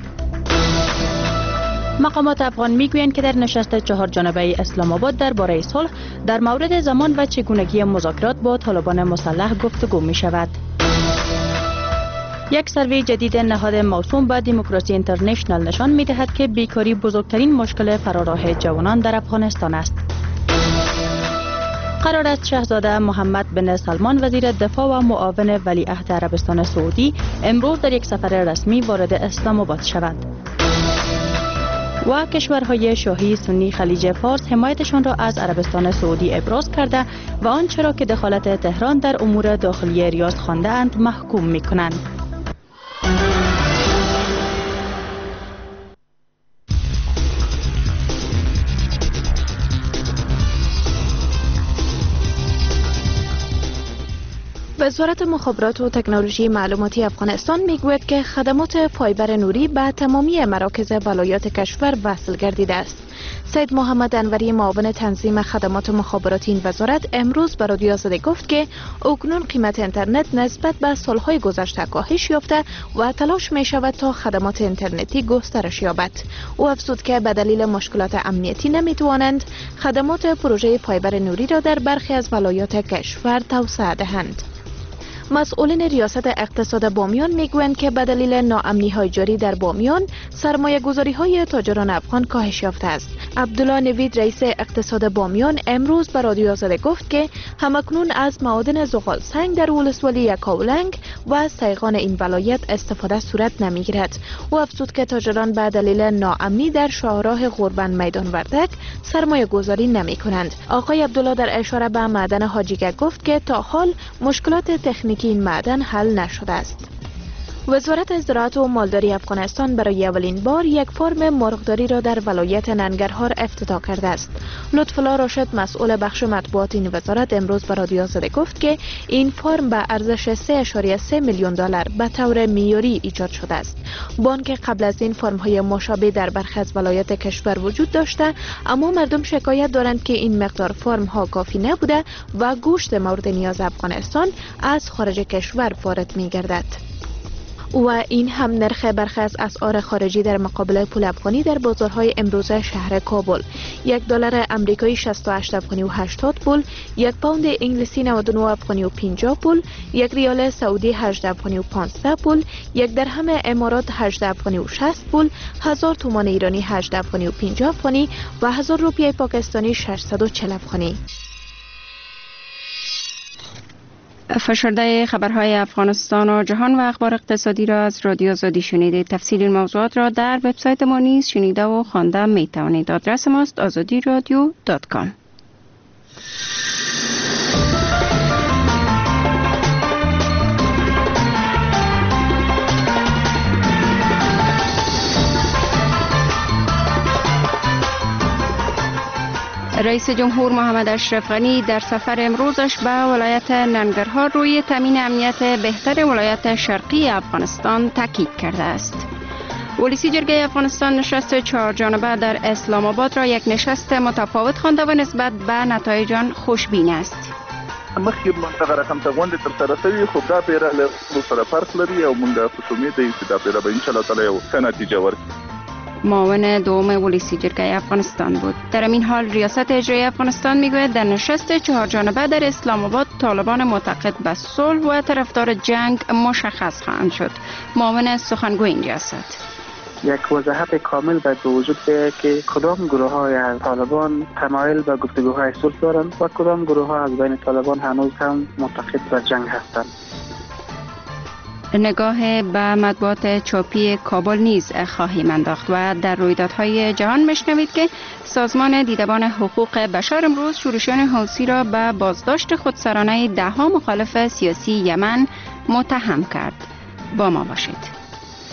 مقامات افغان میگویند که در نشست چهار جانبه اسلام آباد درباره صلح در مورد زمان و چگونگی مذاکرات با طالبان مسلح گفتگو می شود. یک سروی جدید نهاد موسوم به دموکراسی اینترنشنال نشان می دهد که بیکاری بزرگترین مشکل فراراه جوانان در افغانستان است. قرار است شاهزاده محمد بن سلمان وزیر دفاع و معاون ولیعهد عربستان سعودی امروز در یک سفر رسمی وارد اسلام آباد شود. و کشورهای شاهی سنی خلیج فارس حمایتشان را از عربستان سعودی ابراز کرده و آنچه را که دخالت تهران در امور داخلی ریاض خوانده اند محکوم می کنند. وزارت مخابرات و تکنولوژی معلوماتی افغانستان میگوید که خدمات فایبر نوری به تمامی مراکز ولایات کشور وصل گردیده است. سید محمد انوری معاون تنظیم خدمات مخابراتی این وزارت امروز به رادیو آزادی گفت که اکنون قیمت اینترنت نسبت به سالهای گذشته کاهش یافته و تلاش می شود تا خدمات اینترنتی گسترش یابد. او افزود که به دلیل مشکلات امنیتی نمی توانند خدمات پروژه فایبر نوری را در برخی از ولایات کشور توسعه دهند. مسئولین ریاست اقتصاد بامیان میگویند که به دلیل ناامنی های جاری در بامیان سرمایه گذاری های تاجران افغان کاهش یافته است. عبدالله نوید رئیس اقتصاد بامیان امروز به رادیو آزادی گفت که همکنون از معادن زغال سنگ در ولسوالی یکاولنگ و سیغان این ولایت استفاده صورت نمیگیرد. او افزود که تاجران به دلیل ناامنی در شاهراه قربان میدان وردک سرمایه گذاری نمی کنند. آقای عبدالله در اشاره به معدن حاجیگه گفت که تا حال مشکلات تکنیکی این معدن حل نشده است. وزارت زراعت و مالداری افغانستان برای اولین بار یک فرم مرغداری را در ولایت ننگرهار افتتاح کرده است. لطفالله راشد مسئول بخش مطبوعات این وزارت امروز به رادیو آزادی گفت که این فرم به ارزش سه ممیز سه میلیون دلار به طور معیاری ایجاد شده است. بانک قبل از این فرم های مشابه در برخی از ولایات کشور وجود داشته، اما مردم شکایت دارند که این مقدار فرم ها کافی نبوده و گوشت مورد نیاز افغانستان از خارج کشور وارد می گردد. و این هم نرخ برخی از اسعار خارجی در مقابل پول افغانی در بازارهای امروزه شهر کابل: یک دلار امریکایی شصت و هشت افغانی و هشتاد پول، یک پوند انگلیسی نود و نه افغانی و پنجاه پول، یک ریال سعودی هجده افغانی و پانزده پول، یک درهم امارات هجده افغانی و شصت پول، هزار تومان ایرانی هجده افغانی و پنجاه افغانی و هزار روپیه پاکستانی ششصد و چهل افغانی. فشرده خبرهای افغانستان و جهان و اخبار اقتصادی را از رادیو آزادی شنیدید. تفصیل این موضوعات را در وبسایت ما نیز شنیده و خوانده می توانید. آدرس ماست آزادی رادیو دات کام. رئیس جمهور محمد اشرف غنی در سفر امروزش به ولایت ننگرهار روی تامین امنیت بهتر ولایت شرقی افغانستان تاکید کرده است. ولسی جرگه افغانستان نشست چهار جانبه در اسلام آباد را یک نشست متفاوت خوانده و نسبت به نتایج آن خوشبین است. مخکې منطقه رقم ته غونډې ترسره شوي خو دا پیره له سره فرق لري او موږ خوش امید یو چې دا پیره به انشاءالله تعالی یو ښه نتیجه ورکړي. معاون دوم ولسی جرگه افغانستان بود. در این حال ریاست اجرایی افغانستان میگوید در نشست چهار جانبه در اسلام آباد طالبان معتقد به صلح و طرفدار جنگ مشخص خواهند شد. معاون سخنگوی این ریاست یک وضاحت کامل باید به وجود بیاید که کدام گروه های از طالبان تمایل به گفتگوهای صلح دارند و کدام گروه ها از بین طالبان هنوز هم معتقد به جنگ هستند. نگاه به مطبوعات چاپی کابل نیز خواهیم انداخت و در رویدادهای جهان میشنوید که سازمان دیدبان حقوق بشر امروز شورشیان حوثی را به بازداشت خودسرانه ده ها مخالف سیاسی یمن متهم کرد. با ما باشید.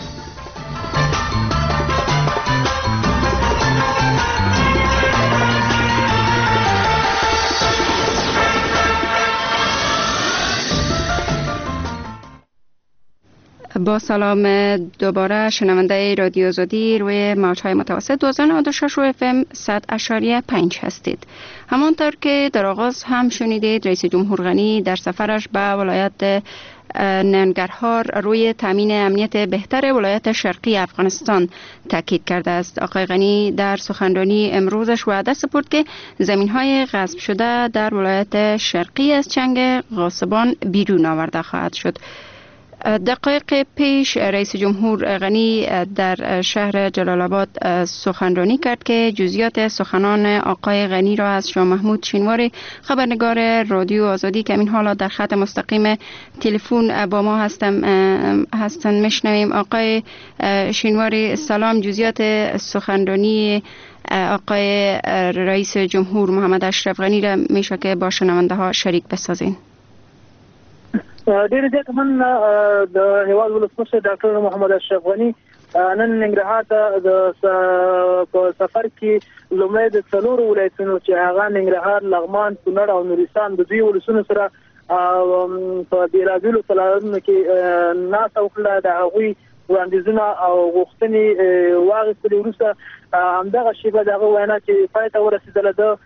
با سلام دوباره شنونده رادیو آزادی روی موج‌های متوسط دویست و نود و شش و اف ام صد اشاریه پنج هستید. همانطور که در آغاز هم شنیدید رئیس جمهور غنی در سفرش به ولایت ننگرهار روی تامین امنیت بهتر ولایت شرقی افغانستان تاکید کرده است. آقای غنی در سخنرانی امروزش وعده سپرد که زمین‌های غصب شده در ولایت شرقی از چنگ غاصبان بیرون آورده خواهد شد. دقایق پیش رئیس جمهور غنی در شهر جلال آباد سخنرانی کرد که جزئیات سخنان آقای غنی را از شاه محمود شینواری خبرنگار رادیو آزادی که این حالا در خط مستقیم تلفن با ما هستم هستن میشنویم. آقای شینواری سلام، جزئیات سخنرانی آقای رئیس جمهور محمد اشرف غنی را میشه که با شنونده ها شریک بسازین؟ ډېر زیات من د هیواد ولسمشر ډاکټر محمد اشرف غني نن ننګرهار ته د په سفر کې لومړی د څلورو ولایتونو چې هغه ننګرهار، لغمان، کونړ او نورستان د دوی ولسونو سره په بیلابیلو سلالونو کې ناسته وکړه. د هغوی وړاندیزونه او غوښتنې واخیستلې. وروسته همدغه شیبه د هغه وینا چې پای ته ورسېدله د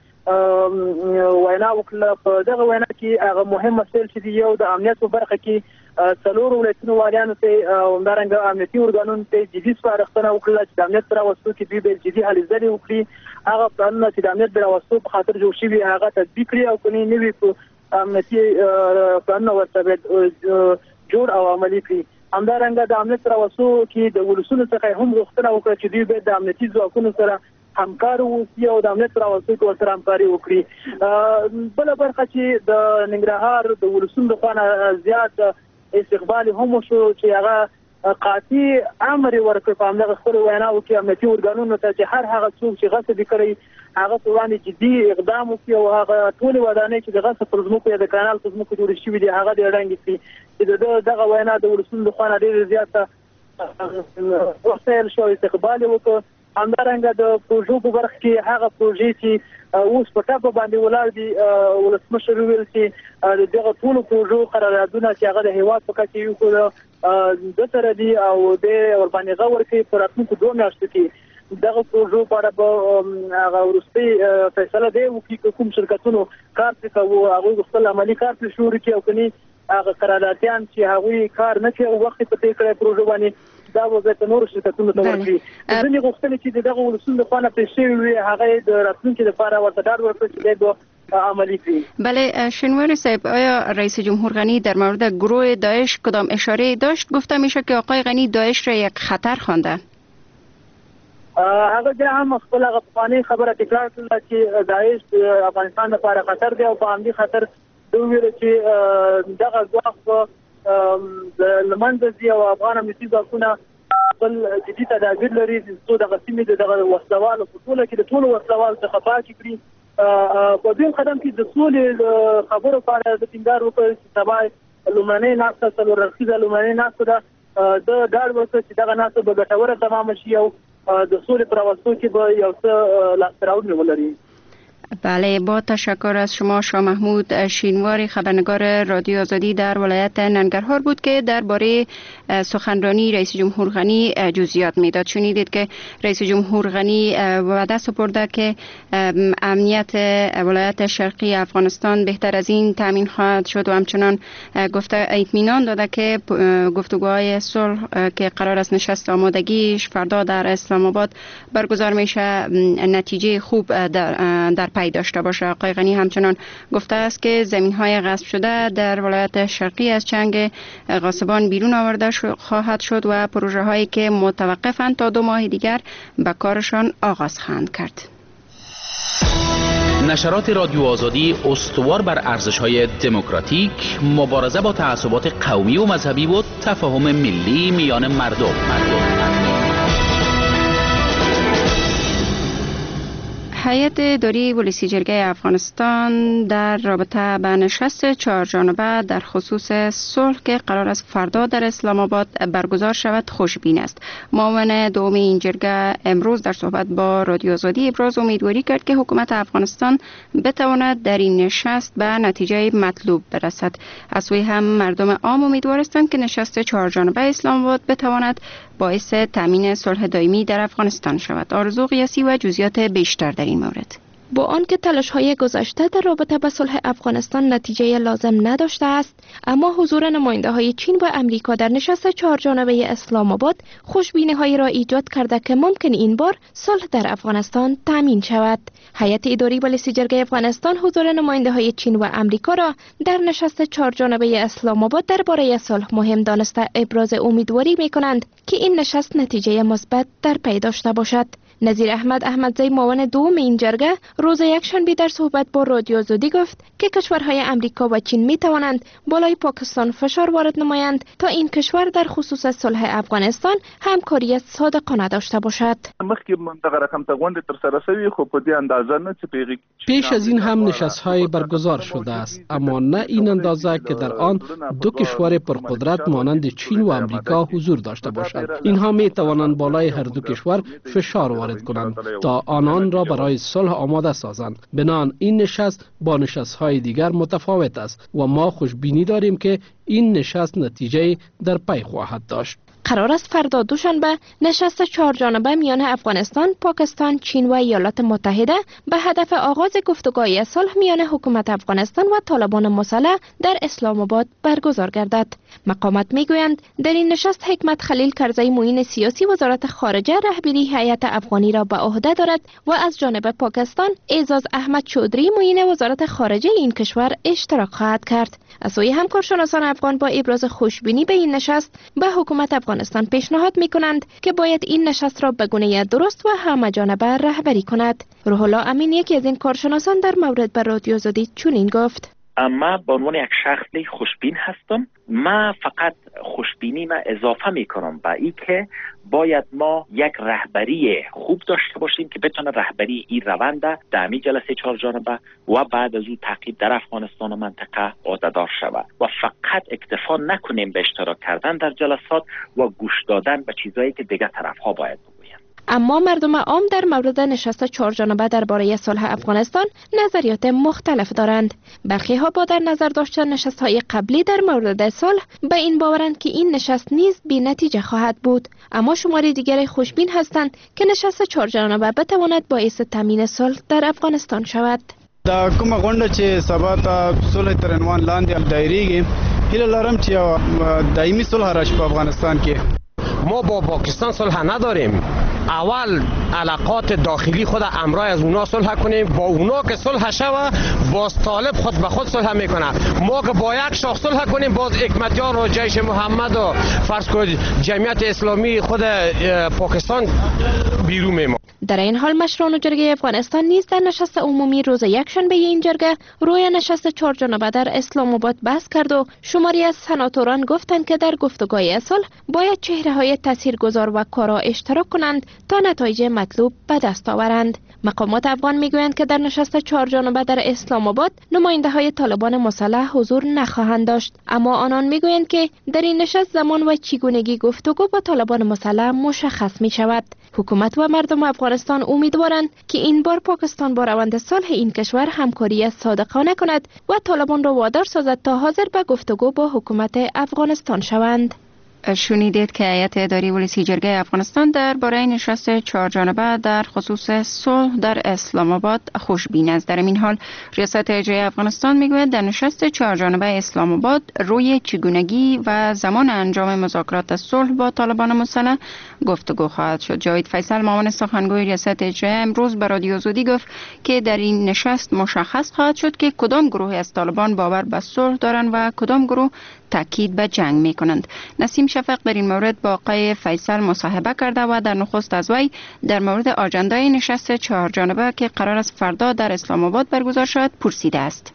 وینا وکړه. په دغه وینا کې هغه مهم مسایل چې یو د امنیت په برخه کې څلور ولایتونو والیانو ته همدارنګه امنیتي ارګانونو ته جدي سپارښتنه وکړه چې د امنیت په راوستلو کې دوی به جدي هلې ځلې وکړي. هغه پلانونه چې د امنیت د راوستلو په خاطر جوړ شوي هغه تطبیق کړي او کني نوي امنیتي پلانونه ورته جوړ او عملي کړي. همدارنګه د امنیت راوستلو کې د ولسونو څخه هم غوښتنه وکړه چې دوی به د امنیتي ځواکونو سره همکار اوسي او د امنیت راوستلو کې ورسره همکاري وکړي. بله برخه چې د ننګرهار د ولسونو لخوا زیات استقبال هم شو چې هغه قاطع امر ورکړ په همدغه خپل ویناو کې امنیتي ارګانونو ته چې هر هغه څوک چې غصب کړي هغه په وړاندې جدي اقدام وکړي او هغه ټول ودانۍ چې د غصب پر ځمکو یا د کانال پر ځمکو جوړې شوي دي هغه دې ړنګې کړي. چې دغه وینا د ولسونو لخوا ډېره زیاته وسایل شو استقبال وکړ. همدارنګه د پروژو په برخه کې هغه پروژې چې اوس په ټاپه باندې ولاړ دي ولسمشر ویل چې دغه ټول پروژو قراردادونه چې هغه د هیواد په کچه یو کو د سره دي او د ورباندې غور کوي په راتلونکو دوه میاشتو کې دغه پروژو په اړه به هغه وروستۍ فیصله دی وکړي چې کوم شرکتونو کار پرې کوي هغوی خپل عملي کار پرې شروع کړي او کني هغه قراردادیان چې هغوی کار نه کوي وخت په دې کړی پروژه باندې دا وضعیت نور شرکتونو ته ورکړي. ځینې غوښتنې چې دغه ولسونو لخوا پرې شوي وي هغه د راتلونکي لپاره ورته ډاډ ورکړي چې دی به عملی کړي. بله شینواری صاحب، آیا رئیس جمهور غنی در مورد گروه داعش کدام اشاره داشت؟ گفته میشه که آقای غنی داعش را یک خطر خوانده. هغه بیا هم خپل هغه پخوانۍ خبره تکرار کړله چې داعش افغانستان لپاره خطر دی او په همدې خطر دوی ویل چې دغه ځواک د لمنځه ځي او افغان امنیتي ځواکونه خپل جدي تدابیر لري څو دغه سیمې دغه وسلوالو په ټوله کې د ټولو وسلوالو څخه پاکې کړي. په دې قدم کې د سولې خبرو په اړه د ټینګار وکړ چې سبا لومړنۍ ناسته څلور اړخیزه لومړنۍ ناسته ده. د ډاډ ورکړ چې دغه ناسته به ګټوره تمامه شي او د سولې پر راوستو کې به یو څه لاسته راوړنې ولري. بله، با تشکر از شما. شاه محمود شینواری، خبرنگار رادیو آزادی در ولایت ننگرهار بود که درباره سخنرانی رئیس جمهور غنی جزئیات میداد. شنیدید که رئیس جمهور غنی وعده سپرده که امنیت ولایت شرقی افغانستان بهتر از این تامین خواهد شد و همچنان گفته اطمینان داده که گفتگوهای صلح که قرار است نشست آمادگیش فردا در اسلام آباد برگزار میشه نتیجه خوب در, در پی داشته باشه. آقای غنی همچنان گفته است که زمین‌های غصب شده در ولایت شرقی از چنگ غاصبان بیرون آورده خواهد شد و پروژه هایی که متوقفند تا دو ماه دیگر به کارشان آغاز خواهند کرد. نشرات رادیو آزادی استوار بر ارزش‌های دموکراتیک، مبارزه با تعصبات قومی و مذهبی و تفاهم ملی میان مردم. مردم. هیئت اداری ولسی جرگه افغانستان در رابطه با نشست چهار جانبه در خصوص صلح که قرار است فردا در اسلام آباد برگزار شود خوشبین است. معاون دوم این جرگه امروز در صحبت با رادیو آزادی ابراز امیدواری کرد که حکومت افغانستان بتواند در این نشست به نتیجه مطلوب برسد. از سوی هم مردم عام امیدوار هستند که نشست چهار جانبه اسلام آباد بتواند باعث تامین صلح دائمی در افغانستان شود. آرزو قیاسی و جزئیات بیشتر در این مورد. با آنکه تلاش‌های گذشته در رابطه با صلح افغانستان نتیجه لازم نداشته است، اما حضور نماینده‌های چین و امریکا در نشست چهار جانبه اسلام آباد خوشبینی‌هایی را ایجاد کرده که ممکن این بار صلح در افغانستان تامین شود. هیئت اداری ولسی جرگه افغانستان حضور نماینده‌های چین و امریکا را در نشست چهار جانبه اسلام آباد درباره صلح مهم دانسته ابراز امیدواری می‌کنند که این نشست نتیجه مثبت در پی داشته باشد. نظیر احمد احمدزی معاون دوم این جرگه روز یکشنبه در صحبت با رادیو آزادی گفت که کشورهای امریکا و چین می توانند بالای پاکستان فشار وارد نمایند تا این کشور در خصوص صلح افغانستان همکاری صادقانه داشته باشد. پیش از این هم نشست‌های برگزار شده است، اما نه این اندازه که در آن دو کشور پرقدرت مانند چین و امریکا حضور داشته باشند. اینها می توانند بالای هر دو کشور فشار وارد کنند تا آنان را برای صلح آماده سازند. بنابراین این نشست با نشست‌های دیگر متفاوت است و ما خوشبینی داریم که این نشست نتیجه در پی خواهد داشت. قرار است فردا دوشنبه نشست چهار جانبه میان افغانستان، پاکستان، چین و ایالات متحده به هدف آغاز گفتگوهای صلح میان حکومت افغانستان و طالبان مسلح در اسلام آباد برگزار گردد. مقامات میگویند در این نشست حکمت خلیل کرزی معین سیاسی وزارت خارجه رهبری هیئت افغانی را به عهده دارد و از جانب پاکستان اعزاز احمد چودری معین وزارت خارجه این کشور اشتراک خواهد کرد. از سوی همکارشناسان افغان با ابراز خوشبینی به این نشست به حکومت افغانستان پیشنهاد می‌کنند که باید این نشست را به گونه درست و همه‌جانبه رهبری کند. روح الله امین یکی از این کارشناسان در مورد به رادیو آزادی چنین گفت: ما به عنوان یک شخصی خوشبین هستم. ما فقط خوشبینی ما اضافه میکنم به این که باید ما یک رهبری خوب داشته باشیم که بتونه رهبری این روند در می جلسه چهار جانبه و بعد از او تعقیب در افغانستان و منطقه عهده‌دار شود و فقط اکتفا نکنیم به اشتراک کردن در جلسات و گوش دادن به چیزایی که دیگر طرف‌ها باید بگویند. اما مردم عام در مورد نشست چهار جانبه درباره صلح افغانستان نظریات مختلف دارند. برخی ها با در نظر داشتن نشست های قبلی در مورد صلح به این باورند که این نشست نیز بی نتیجه خواهد بود، اما شماری دیگری خوشبین هستند که نشست چهار جانبه بتواند باعث تامین صلح در افغانستان شود. دا کومه غونډه چې سبا ته صلح تر عنوان لاندې دایریږي، هیله لرم چې دایمي صلح راشي په افغانستان کې. ما با پاکستان صلح نداریم. اول علاقات داخلی خود امرای از اونا صلح کنیم، با اونا که صلح شوه باز طالب خود به خود صلح میکنه. ما که با یک شخص صلح کنیم باز حکمتیار و جیش محمد و فرض کنید جمعیت اسلامی خود پاکستان بیرون میمونه. در این حال مشران جرگه افغانستان نیز در نشست عمومی روز یکشنبه این جرگه روی نشست چهار جانبه در اسلام آباد بحث کرد و شماری از سناتوران گفتند که در گفتگوهای صلح باید چهره‌های تاثیرگذار و کارا اشتراک کنند تا نتایج مطلوب به دست آورند. مقامات افغان میگویند که در نشست چهار جانبه در اسلام آباد نماینده های طالبان مسلح حضور نخواهند داشت، اما آنان میگویند که در این نشست زمان و چگونگی گفتگو با طالبان مسلح مشخص می شود. حکومت و مردم افغانستان امیدوارند که این بار پاکستان با روند صلح این کشور همکاری صادقانه کند و طالبان را وادار سازد تا حاضر به گفتگو با حکومت افغانستان شوند. شنیدید که هیئت اداری ولسی جرگه افغانستان درباره نشست چهار جانبه در خصوص صلح در اسلام آباد خوشبین است. در این حال ریاست اجرایی افغانستان میگوید در نشست چهار جانبه اسلام آباد روی چگونگی و زمان انجام مذاکرات صلح با طالبان مسلح گفتگو خواهد شد. جاوید فیصل معاون سخنگوی ریاست اجرایی امروز به رادیو آزادی گفت که در این نشست مشخص خواهد شد که کدام گروه از طالبان باور به صلح دارند و کدام گروه تاکید به جنگ می کنند. نسیم شفق در این مورد با آقای فیصل مصاحبه کرده و در نخست از وی در مورد آجندای نشست چهار جانبه که قرار است فردا در اسلام آباد برگزار شود پرسیده است.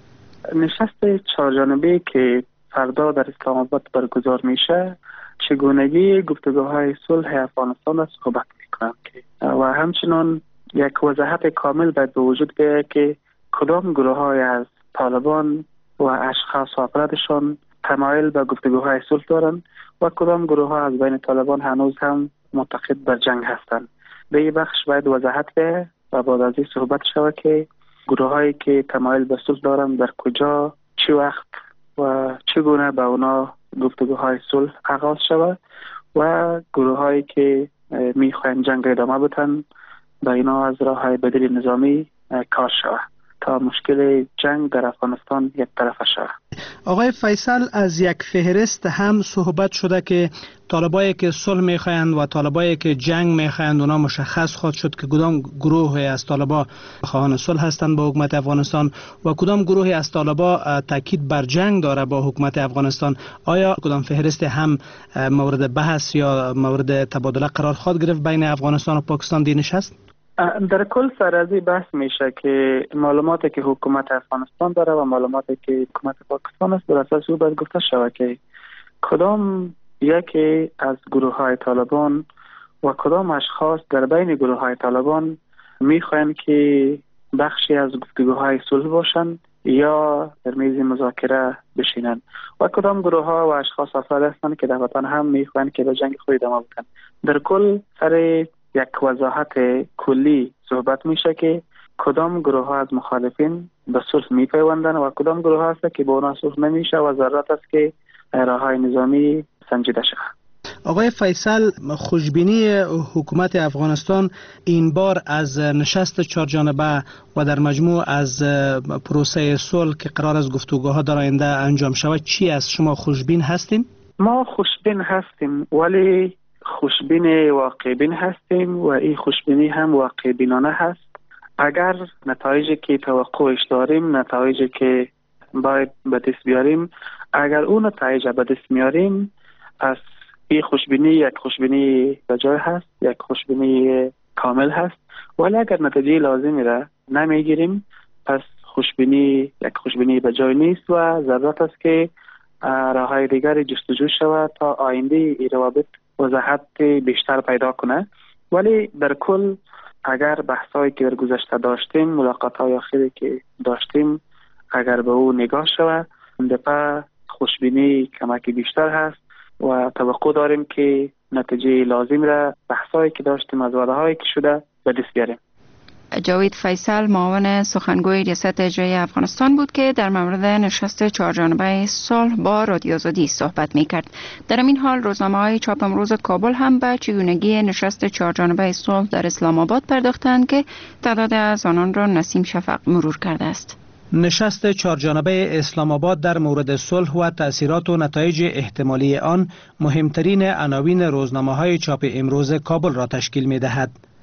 نشست چهار جانبه که فردا در اسلام آباد برگزار میشه چگونگی گفتگوهای صلح افغانستان را صحبت میکنند که و همچنان یک وضاحت کامل باید به وجود بیاید که کدام گروه های از طالبان و اشخاص و افرادشان تمایل به گفتگوهای صلح دارند و کدام گروه ها از بین طالبان هنوز هم معتقد بر جنگ هستند. به این بخش باید وضاحت به و بعد از این صحبت شود که گروه هایی که تمایل به صلح دارند در کجا، چه وقت و چگونه به اونا گفتگوهای صلح آغاز شود و گروه هایی که میخواهند جنگ ادامه بدن با اینا از راه های بدیل نظامی کار شود تا مشکل جنگ در افغانستان یک طرفه شود. آقای فیصل، از یک فهرست هم صحبت شده که طالبایی که صلح میخواهند و طالبایی که جنگ میخواهند اونا مشخص خواهد شد که کدام گروه از طالبا خواهان صلح هستند با حکومت افغانستان و کدام گروه از طالبا تاکید بر جنگ داره با حکومت افغانستان. آیا کدام فهرست هم مورد بحث یا مورد تبادله قرار خواهد گرفت بین افغانستان و پاکستان دی نشست؟ در کل سرازی بحث میشه که معلوماتی که حکومت افغانستان داره و معلوماتی که حکومت پاکستان است بر اساس او باید گفته شود که کدام یکی از گروه های طالبان و کدام اشخاص در بین گروه های طالبان میخواین که بخشی از گفتگوهای صلح باشند یا در میز مذاکره بشینند و کدام گروه ها و اشخاص افراد هستند که در وطن هم میخواین که به جنگ خود ادامه بدن. در کل سر یک وضاحت کلی صحبت میشه که کدام گروه ها از مخالفین به صلح میپیوندن و کدام گروه ها هست که با اونا صلح نمیشه و ضرورت است که راه های نظامی سنجیده شود. آقای فیصل، خوشبینی حکومت افغانستان این بار از نشست چهار جانبه و در مجموع از پروسه صلح که قرار است گفتگوها در آینده انجام شود چی است؟ شما خوشبین هستین؟ ما خوشبین هستیم ولی خوشبین واقعبین هستیم و این خوشبینی هم واقعبینانه هست. اگر نتایجی که توقعش داریم، نتایجی که باید به دست بیاریم، اگر اون نتایج به دست میاریم پس این خوشبینی یک خوشبینی به جای هست، یک خوشبینی کامل هست. ولی اگر نتیجه لازمی را نمیگیریم پس خوشبینی یک خوشبینی به جای نیست و ضرورت است که راه های دیگر جستجو شود تا آینده این روابط وضاحت بیشتر پیدا کنه. ولی در کل اگر بحثایی که در گذشته داشتیم، ملاقات های آخری که داشتیم اگر به او نگاه شود دفعه خوشبینی کمکی بیشتر هست و توقع داریم که نتیجه لازم را بحثایی که داشتیم از وعده هایی که شده به دست بیاریم. جاوید فیصل معاون سخنگوی ریاست اجرایی افغانستان بود که در مورد نشست چهار جانبه صلح با رادیو آزادی صحبت می‌کرد. در این حال روزنامه‌های چاپ امروز کابل هم به چگونگی نشست چهار جانبه صلح در اسلام آباد پرداختند که تعداد از آنان را نسیم شفق مرور کرده است. نشست چهار جانبه اسلام آباد در مورد صلح و تأثیرات و نتایج احتمالی آن مهمترین عناوین روزنامه‌های چاپ امروز کابل را تشکیل می‌دهد.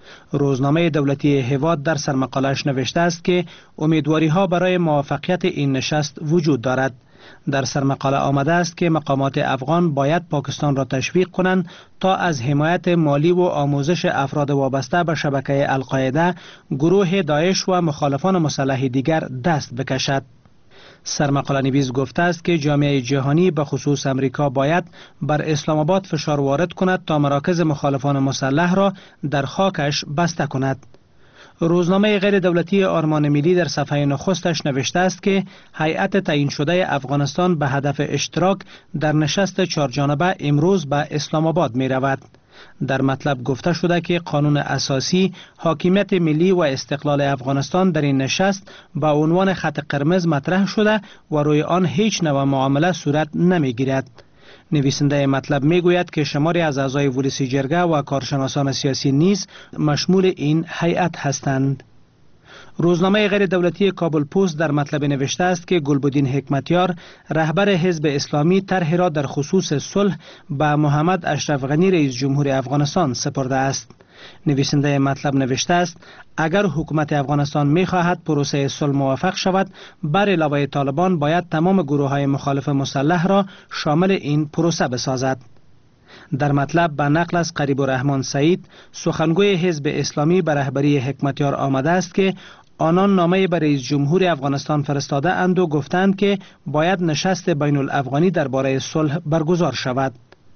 روزنامه دولتی هواد در سرمقاله‌اش نوشته است که امیدواری‌ها برای موفقیت این نشست وجود دارد. در سرمقاله آمده است که مقامات افغان باید پاکستان را تشویق کنند تا از حمایت مالی و آموزش افراد وابسته به شبکه القاعده، گروه داعش و مخالفان مسلح دیگر دست بکشد. سرمقاله نویس گفته است که جامعه جهانی به خصوص امریکا باید بر اسلام آباد فشار وارد کند تا مراکز مخالفان مسلح را در خاکش بسته کند. روزنامه غیر دولتی آرمان ملی در صفحه نخستش نوشته است که هیئت تعیین شده افغانستان به هدف اشتراک در نشست چهارجانبه امروز به اسلام آباد می رود. در مطلب گفته شده که قانون اساسی، حاکمیت ملی و استقلال افغانستان در این نشست به عنوان خط قرمز مطرح شده و روی آن هیچ نوع معامله صورت نمی گیرد. نویسنده مطلب می گوید که شماری از اعضای ولسی جرگه و کارشناسان سیاسی نیز مشمول این هیئت هستند. روزنامه غیر دولتی کابل پست در مطلب نوشته است که گلبدین حکمتیار رهبر حزب اسلامی طرحی را در خصوص صلح به محمد اشرف غنی رئیس جمهور افغانستان سپرده است. نویسنده مطلب نوشته است اگر حکومت افغانستان می خواهد پروسه صلح موفق شود، بر علاوه طالبان باید تمام گروه های مخالف مسلح را شامل این پروسه بسازد. در مطلب به نقل از قریب الرحمن سعید، سخنگوی حزب اسلامی به رهبری حکمتیار آمده است که آنان نامه به رئیس جمهور افغانستان فرستاده اند و گفتند که باید نشست بین الافغانی درباره صلح برگزار شود.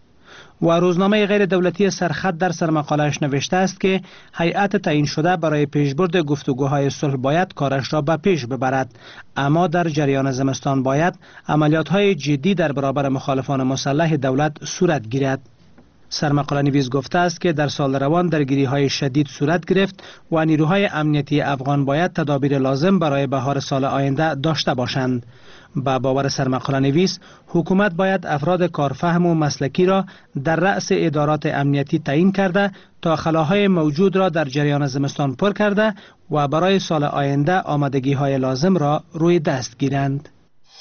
و روزنامه غیر دولتی سرخط در سرمقاله‌اش نوشته است که هیئت تعیین شده برای پیشبرد گفتگوهای صلح باید کارش را به پیش ببرد، اما در جریان زمستان باید عملیات‌های جدی در برابر مخالفان مسلح دولت صورت گیرد. سرمقاله نویس گفته است که در سال روان درگیری‌های شدید صورت گرفت و نیروهای امنیتی افغان باید تدابیر لازم برای بهار سال آینده داشته باشند. با باور سرمقاله نویس، حکومت باید افراد کارفهم و مسلکی را در رأس ادارات امنیتی تعیین کرده تا خلاهای موجود را در جریان زمستان پر کرده و برای سال آینده آمادگی‌های لازم را روی دست گیرند.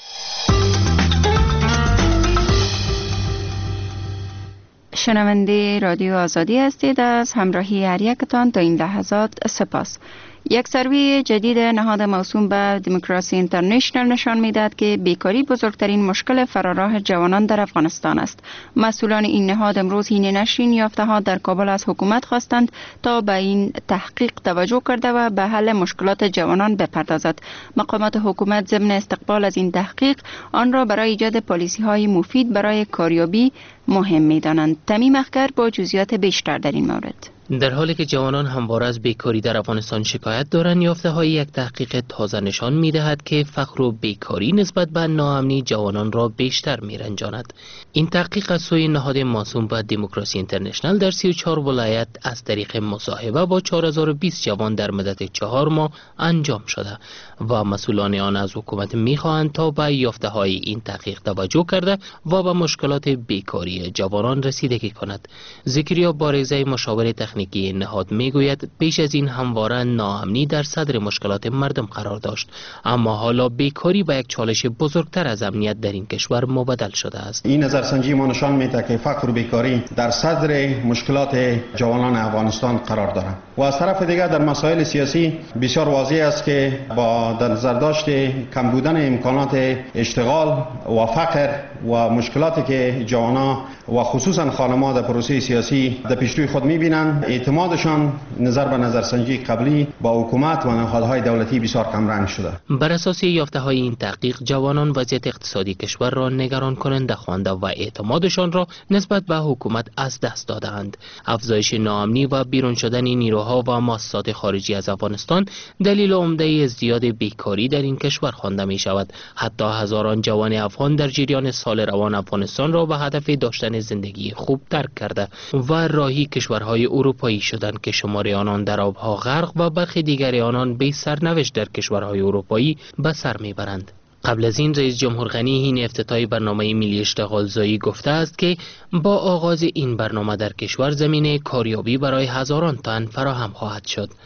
شنونده رادیو آزادی هستید. از همراهی هر یکتان تا این لحظات سپاس. یک سروی جدید نهاد موسوم به دموکراسی اینترنشنال نشان می‌دهد که بیکاری بزرگترین مشکل فراراه جوانان در افغانستان است. مسئولان این نهاد امروز حین نشرین یافته‌ها در کابل از حکومت خواستند تا به این تحقیق توجه کرده و به حل مشکلات جوانان بپردازد. مقامات حکومت ضمن استقبال از این تحقیق آن را برای ایجاد پالیسی‌های مفید برای کاریابی مهم می‌دانند. تمیم اخگر با جزئیات بیشتر در این مورد. در حالی که جوانان همواره از بیکاری در افغانستان شکایت دارند، یافته‌های یک تحقیق تازه نشان می‌دهد که فقر و بیکاری نسبت به ناامنی جوانان را بیشتر می‌رنجاند. این تحقیق از سوی نهاد موسوم به دموکراسی اینترنشنال در سی و چهار ولایت از طریق مصاحبه با چهار هزار و بیست جوان در مدت چهار ماه انجام شده و مسئولان آن از حکومت می‌خواهند تا به یافته‌های این تحقیق توجه کرده و به مشکلات بیکاری جوانان رسیدگی کند. زکریا بارزی، مشاور تکنیکی این نهاد میگوید پیش از این همواره ناامنی در صدر مشکلات مردم قرار داشت، اما حالا بیکاری به یک چالش بزرگتر از امنیت در این کشور مبدل شده است. این نظرسنجی ما نشان میده که فقر و بیکاری در صدر مشکلات جوانان افغانستان قرار دارد و از طرف دیگر در مسائل سیاسی بسیار واضح است که با در نظر داشت کم بودن امکانات اشتغال و فقر و مشکلاتی که جوانان و خصوصا خانم‌ها در پروسه سیاسی در پیشروی خود می‌بینند، اعتمادشان نظر به نظرسنجی قبلی با حکومت و نهادهای دولتی بسیار کم رنگ شده. بر اساس یافته‌های این تحقیق، جوانان وضعیت اقتصادی کشور را نگران کننده خوانده و اعتمادشان را نسبت به حکومت از دست دادند. افزایش ناامنی و بیرون شدن نیروها و مؤسسات خارجی از افغانستان دلیل عمده ازدیاد بیکاری در این کشور خوانده می شود. حتی هزاران جوان افغان در جریان سال روان افغانستان را به هدف داشتن زندگی خوب ترک کرده و راهی کشورهای اروپایی شدند که شمار آنان در آبها غرق و برخی دیگر آنان به سرنوشت در کشورهای اروپایی به سر میبرند. قبل از این رئیس جمهور غنی حین افتتاح برنامه ملی اشتغال زایی گفته است که با آغاز این برنامه در کشور زمینه کاریابی برای هزاران تن فراهم خواهد شد.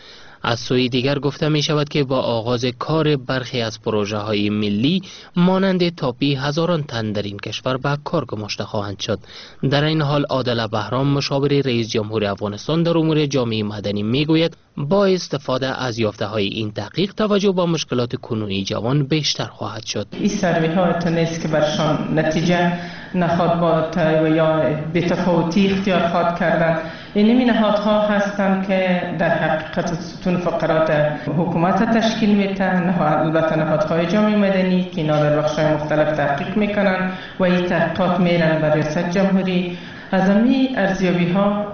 از سوی دیگر گفته می شود که با آغاز کار برخی از پروژه های ملی مانند تاپی هزاران تن در این کشور به کار گماشته خواهند شد. در این حال عادل بهرام مشاور رئیس جمهور افغانستان در امور جامعه مدنی می گوید با استفاده از یافته های این تحقیق توجه با مشکلات کنونی جوان بیشتر خواهد شد. این سروی ها نیست که برشان نتیجه نخواد با یا بی‌تفاوتی اختیار خواد کردن. این نهادها هستند که در حقیقت ستون فقرات حکومت تشکیل میتن، البته نهادهای جامعه مدنی که اینا در بخش‌های مختلف تحقیق میکنن و این تحقیقات میرن بر ریاست جمهوری. از امی ارزیابی ها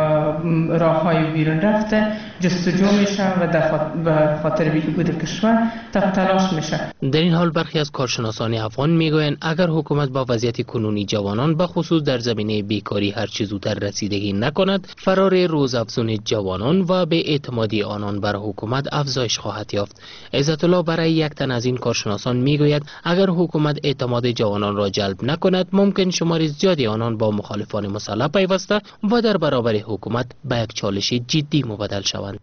راه های بیرون رفته جستجو میشه و به خاطر بهبود کشور تلاش میشه. در این حال برخی از کارشناسان افغان میگویند اگر حکومت با وضعیت کنونی جوانان به خصوص در زمینه بیکاری هر چه زودتر رسیدگی نکند، فرار روزافزون جوانان و به اعتمادی آنان بر حکومت افزایش خواهد یافت. عزت الله برای یک تن از این کارشناسان میگوید اگر حکومت اعتماد جوانان را جلب نکند ممکن شمار زیادی آنان با مخالفان مسلح پیوسته و در برابر حکومت به یک چالش جدی مبدل شوند.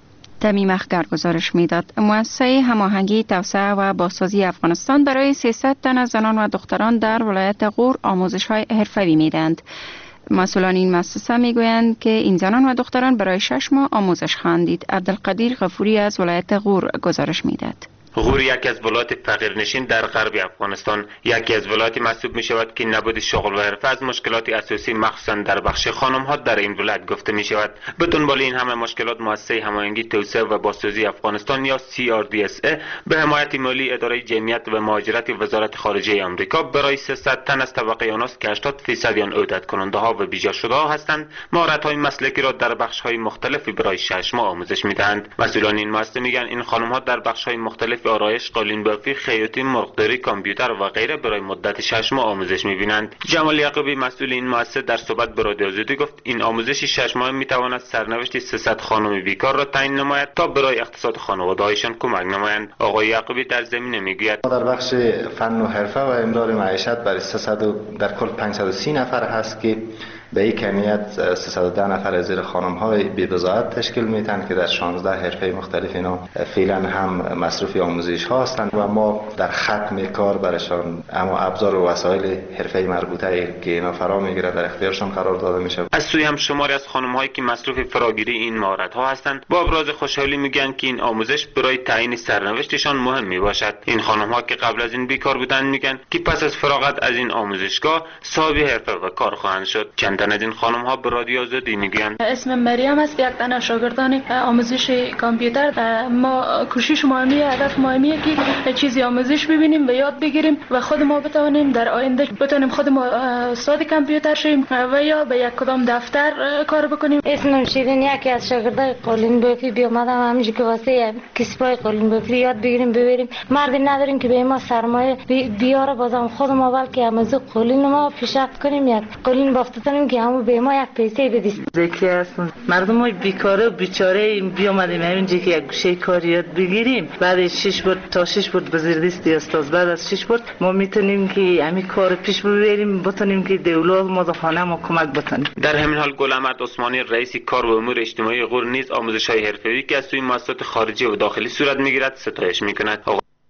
تمیم اخگر گزارش میداد. مؤسسه هماهنگی توسعه و بازسازی افغانستان برای سیصد تن از زنان و دختران در ولایت غور آموزش‌های حرفه‌ای میدهند. مسئولان این مؤسسه میگویند که این زنان و دختران برای شش ماه آموزش خواندید. عبدالقدیر غفوری از ولایت غور گزارش میداد. غور یکی از ولایات فقیرنشین در غرب افغانستان، یکی از ولایات محسوب می شود که نبود شغل و حرفه از مشکلات اساسی مخصوصا در بخش خانم ها در این ولایت گفته می شود. به دنبال این همه مشکلات مؤسسه هماهنگی توسعه و بازسازی افغانستان یا سی آر دی اس ای به حمایت مالی اداره جمعیت و مهاجرت وزارت خارجه آمریکا برای سیصد تن از طبقه آناس که هشتاد درصد آن عودت کننده ها و بیجا شده ها هستند مهارت های مسلکی را در بخش های مختلفی برای شش ماه آموزش می دهند. مسئولان این مؤسسه میگن این خانم ها در بخش های مختلف آرایش، قالین بافی، خیاطی، مرغداری، کامپیوتر و غیره برای مدت شش ماه آموزش می‌بینند. جمال یعقوبی مسئول این مؤسسه در صحبت با رادیو آزادی گفت این آموزش شش ماه می‌تواند سرنوشت سیصد خانم بیکار را تعیین نماید تا برای اقتصاد خانواده‌هایشان کمک نمایند. آقای یعقوبی در زمینه میگوید در بخش فن و حرفه و امرار معیشت برای سیصد در کل پانصد و سی نفر هست که به این کمیت سیصد و ده نفر زیر خانم های بی بضاعت تشکیل میتن که در شانزده حرفه مختلف اینا فعلا هم مصروف آموزش ها هستند و ما در ختم کار برشان اما ابزار و وسایل حرفه مربوطه که اینا فرا میگیره در اختیارشان قرار داده میشه. از سوی هم شماری از خانم هایی که مصروف فراگیری این مهارت ها هستند با ابراز خوشحالی میگن که این آموزش برای تعیین سرنوشتشان مهم میباشد. این خانم ها که قبل از این بیکار بودند میگن که پس از فراغت از این آموزشگاه صاحب حرفه و کار خواهند شد. چند تن از این خانم ها به رادیو آزادی میگن. اسم مریم است، یک تن شاگردان آموزش کامپیوتر. ما کوشش مهمی هدف مهمیه که چیزی آموزش ببینیم و یاد بگیریم و خود ما بتوانیم در آینده بتونیم خود ما استاد کامپیوتر شیم و یا به یک کدام دفتر کار بکنیم. اسمم شیرین، یکی از شاگردای قالین بافی بی اومدم همینجوری که واسه کسبای قالین بافی یاد بگیریم ببریم. مردی نداریم که به ما سرمایه بیاره، بازم خود ما بلکه آموزش قالین ما پیشرفت کنیم، یک قالین بافتیم که همو به ما یک پیسه بدید. ذکی هستم. مردم بیکاره و بیچاره بیامدیم همینجا که یک گوشه کار یاد بگیریم. بعد شش بار تا شش بار بزرگدستی استاد، بعد از شش بار ما میتونیم که همین کار پیش ببریم، بتونیم که دولت ما در خانه ما کمک بکنیم. در همین حال گل‌احمد عثمانی رئیس کار و امور اجتماعی غور نیز آموزش‌های حرفه‌ای که از سوی مؤسسات خارجی و داخلی صورت میگیرد ستایش میکند.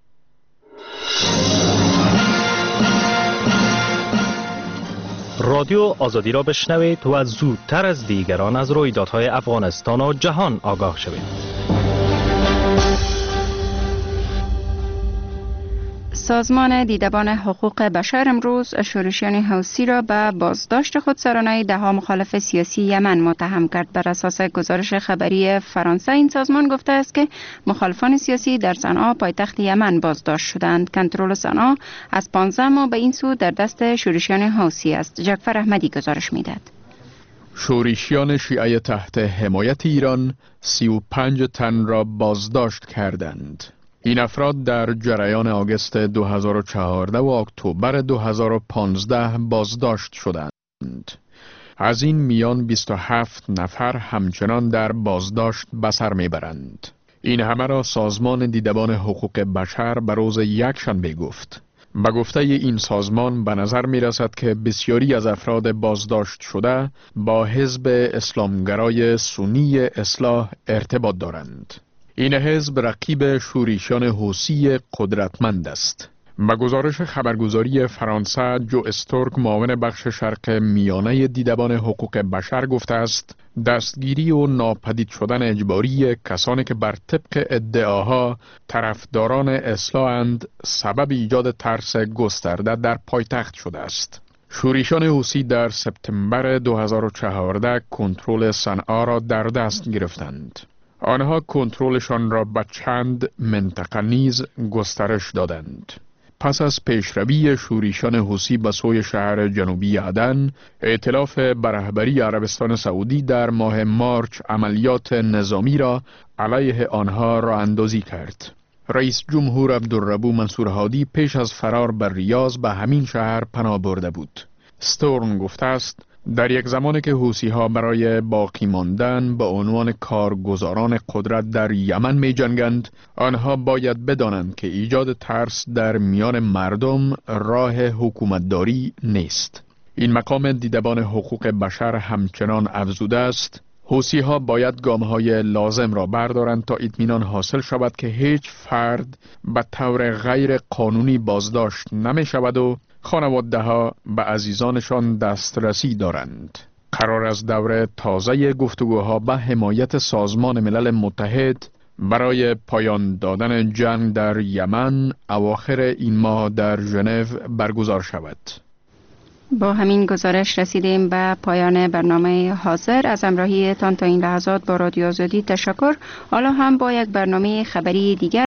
رادیو آزادی را بشنوید و زودتر از دیگران از رویدادهای افغانستان و جهان آگاه شوید. سازمان دیدبان حقوق بشر امروز شورشیان حوثی را به بازداشت خودسرانه ده‌ها مخالف سیاسی یمن متهم کرد. بر اساس گزارش خبری فرانسه این سازمان گفته است که مخالفان سیاسی در صنعا پایتخت یمن بازداشت شدند. کنترل صنعا از پانزده ماه به این سو در دست شورشیان حوثی است. جعفر احمدی گزارش میدهد. شورشیان شیعه تحت حمایت ایران سی و پنج تن را بازداشت کردند. این افراد در جریان آگوست دو هزار و چهارده و اکتبر دو هزار و پانزده بازداشت شدند. از این میان بیست و هفت نفر همچنان در بازداشت به سر میبرند. این همه را سازمان دیدبان حقوق بشر به روز یکشنبه گفت. به گفته این سازمان به نظر می رسد که بسیاری از افراد بازداشت شده با حزب اسلامگرای سنی اصلاح ارتباط دارند. این حزب رقیب شورشیان حوثی قدرتمند است. به گزارش خبرگزاری فرانسه، جو استورک معاون بخش شرق میانه دیدبان حقوق بشر گفته است دستگیری و ناپدید شدن اجباری کسانی که بر طبق ادعاها طرفداران اصلاح‌اند سبب ایجاد ترس گسترده در پایتخت شده است. شورشیان حوثی در سپتامبر دو هزار و چهارده کنترل صنعا را در دست گرفتند. آنها کنترلشان را به چند منطقه نیز گسترش دادند. پس از پیشروی شورشیان حوثی به سوی شهر جنوبی عدن، ائتلاف به رهبری عربستان سعودی در ماه مارچ عملیات نظامی را علیه آنها راه اندازی کرد. رئیس جمهور عبدالربو منصور هادی پیش از فرار بر ریاض به همین شهر پناه برده بود. ستورن گفته است در یک زمانی که حوثی ها برای باقی ماندن به عنوان کارگزاران قدرت در یمن می جنگند، آنها باید بدانند که ایجاد ترس در میان مردم راه حکومتداری نیست. این مقام دیدبان حقوق بشر همچنان افزوده است حوثی ها باید گام های لازم را بردارند تا اطمینان حاصل شود که هیچ فرد به طور غیر قانونی بازداشت نمی شود و خانواده ها به عزیزانشان دسترسی دارند. قرار از دوره تازه گفتگوها به حمایت سازمان ملل متحد برای پایان دادن جنگ در یمن اواخر این ماه در ژنو برگزار شود. با همین گزارش رسیدیم به پایان برنامه حاضر. از همراهی تان تا این لحظات با رادیو آزادی تشکر. حالا هم با یک برنامه خبری دیگر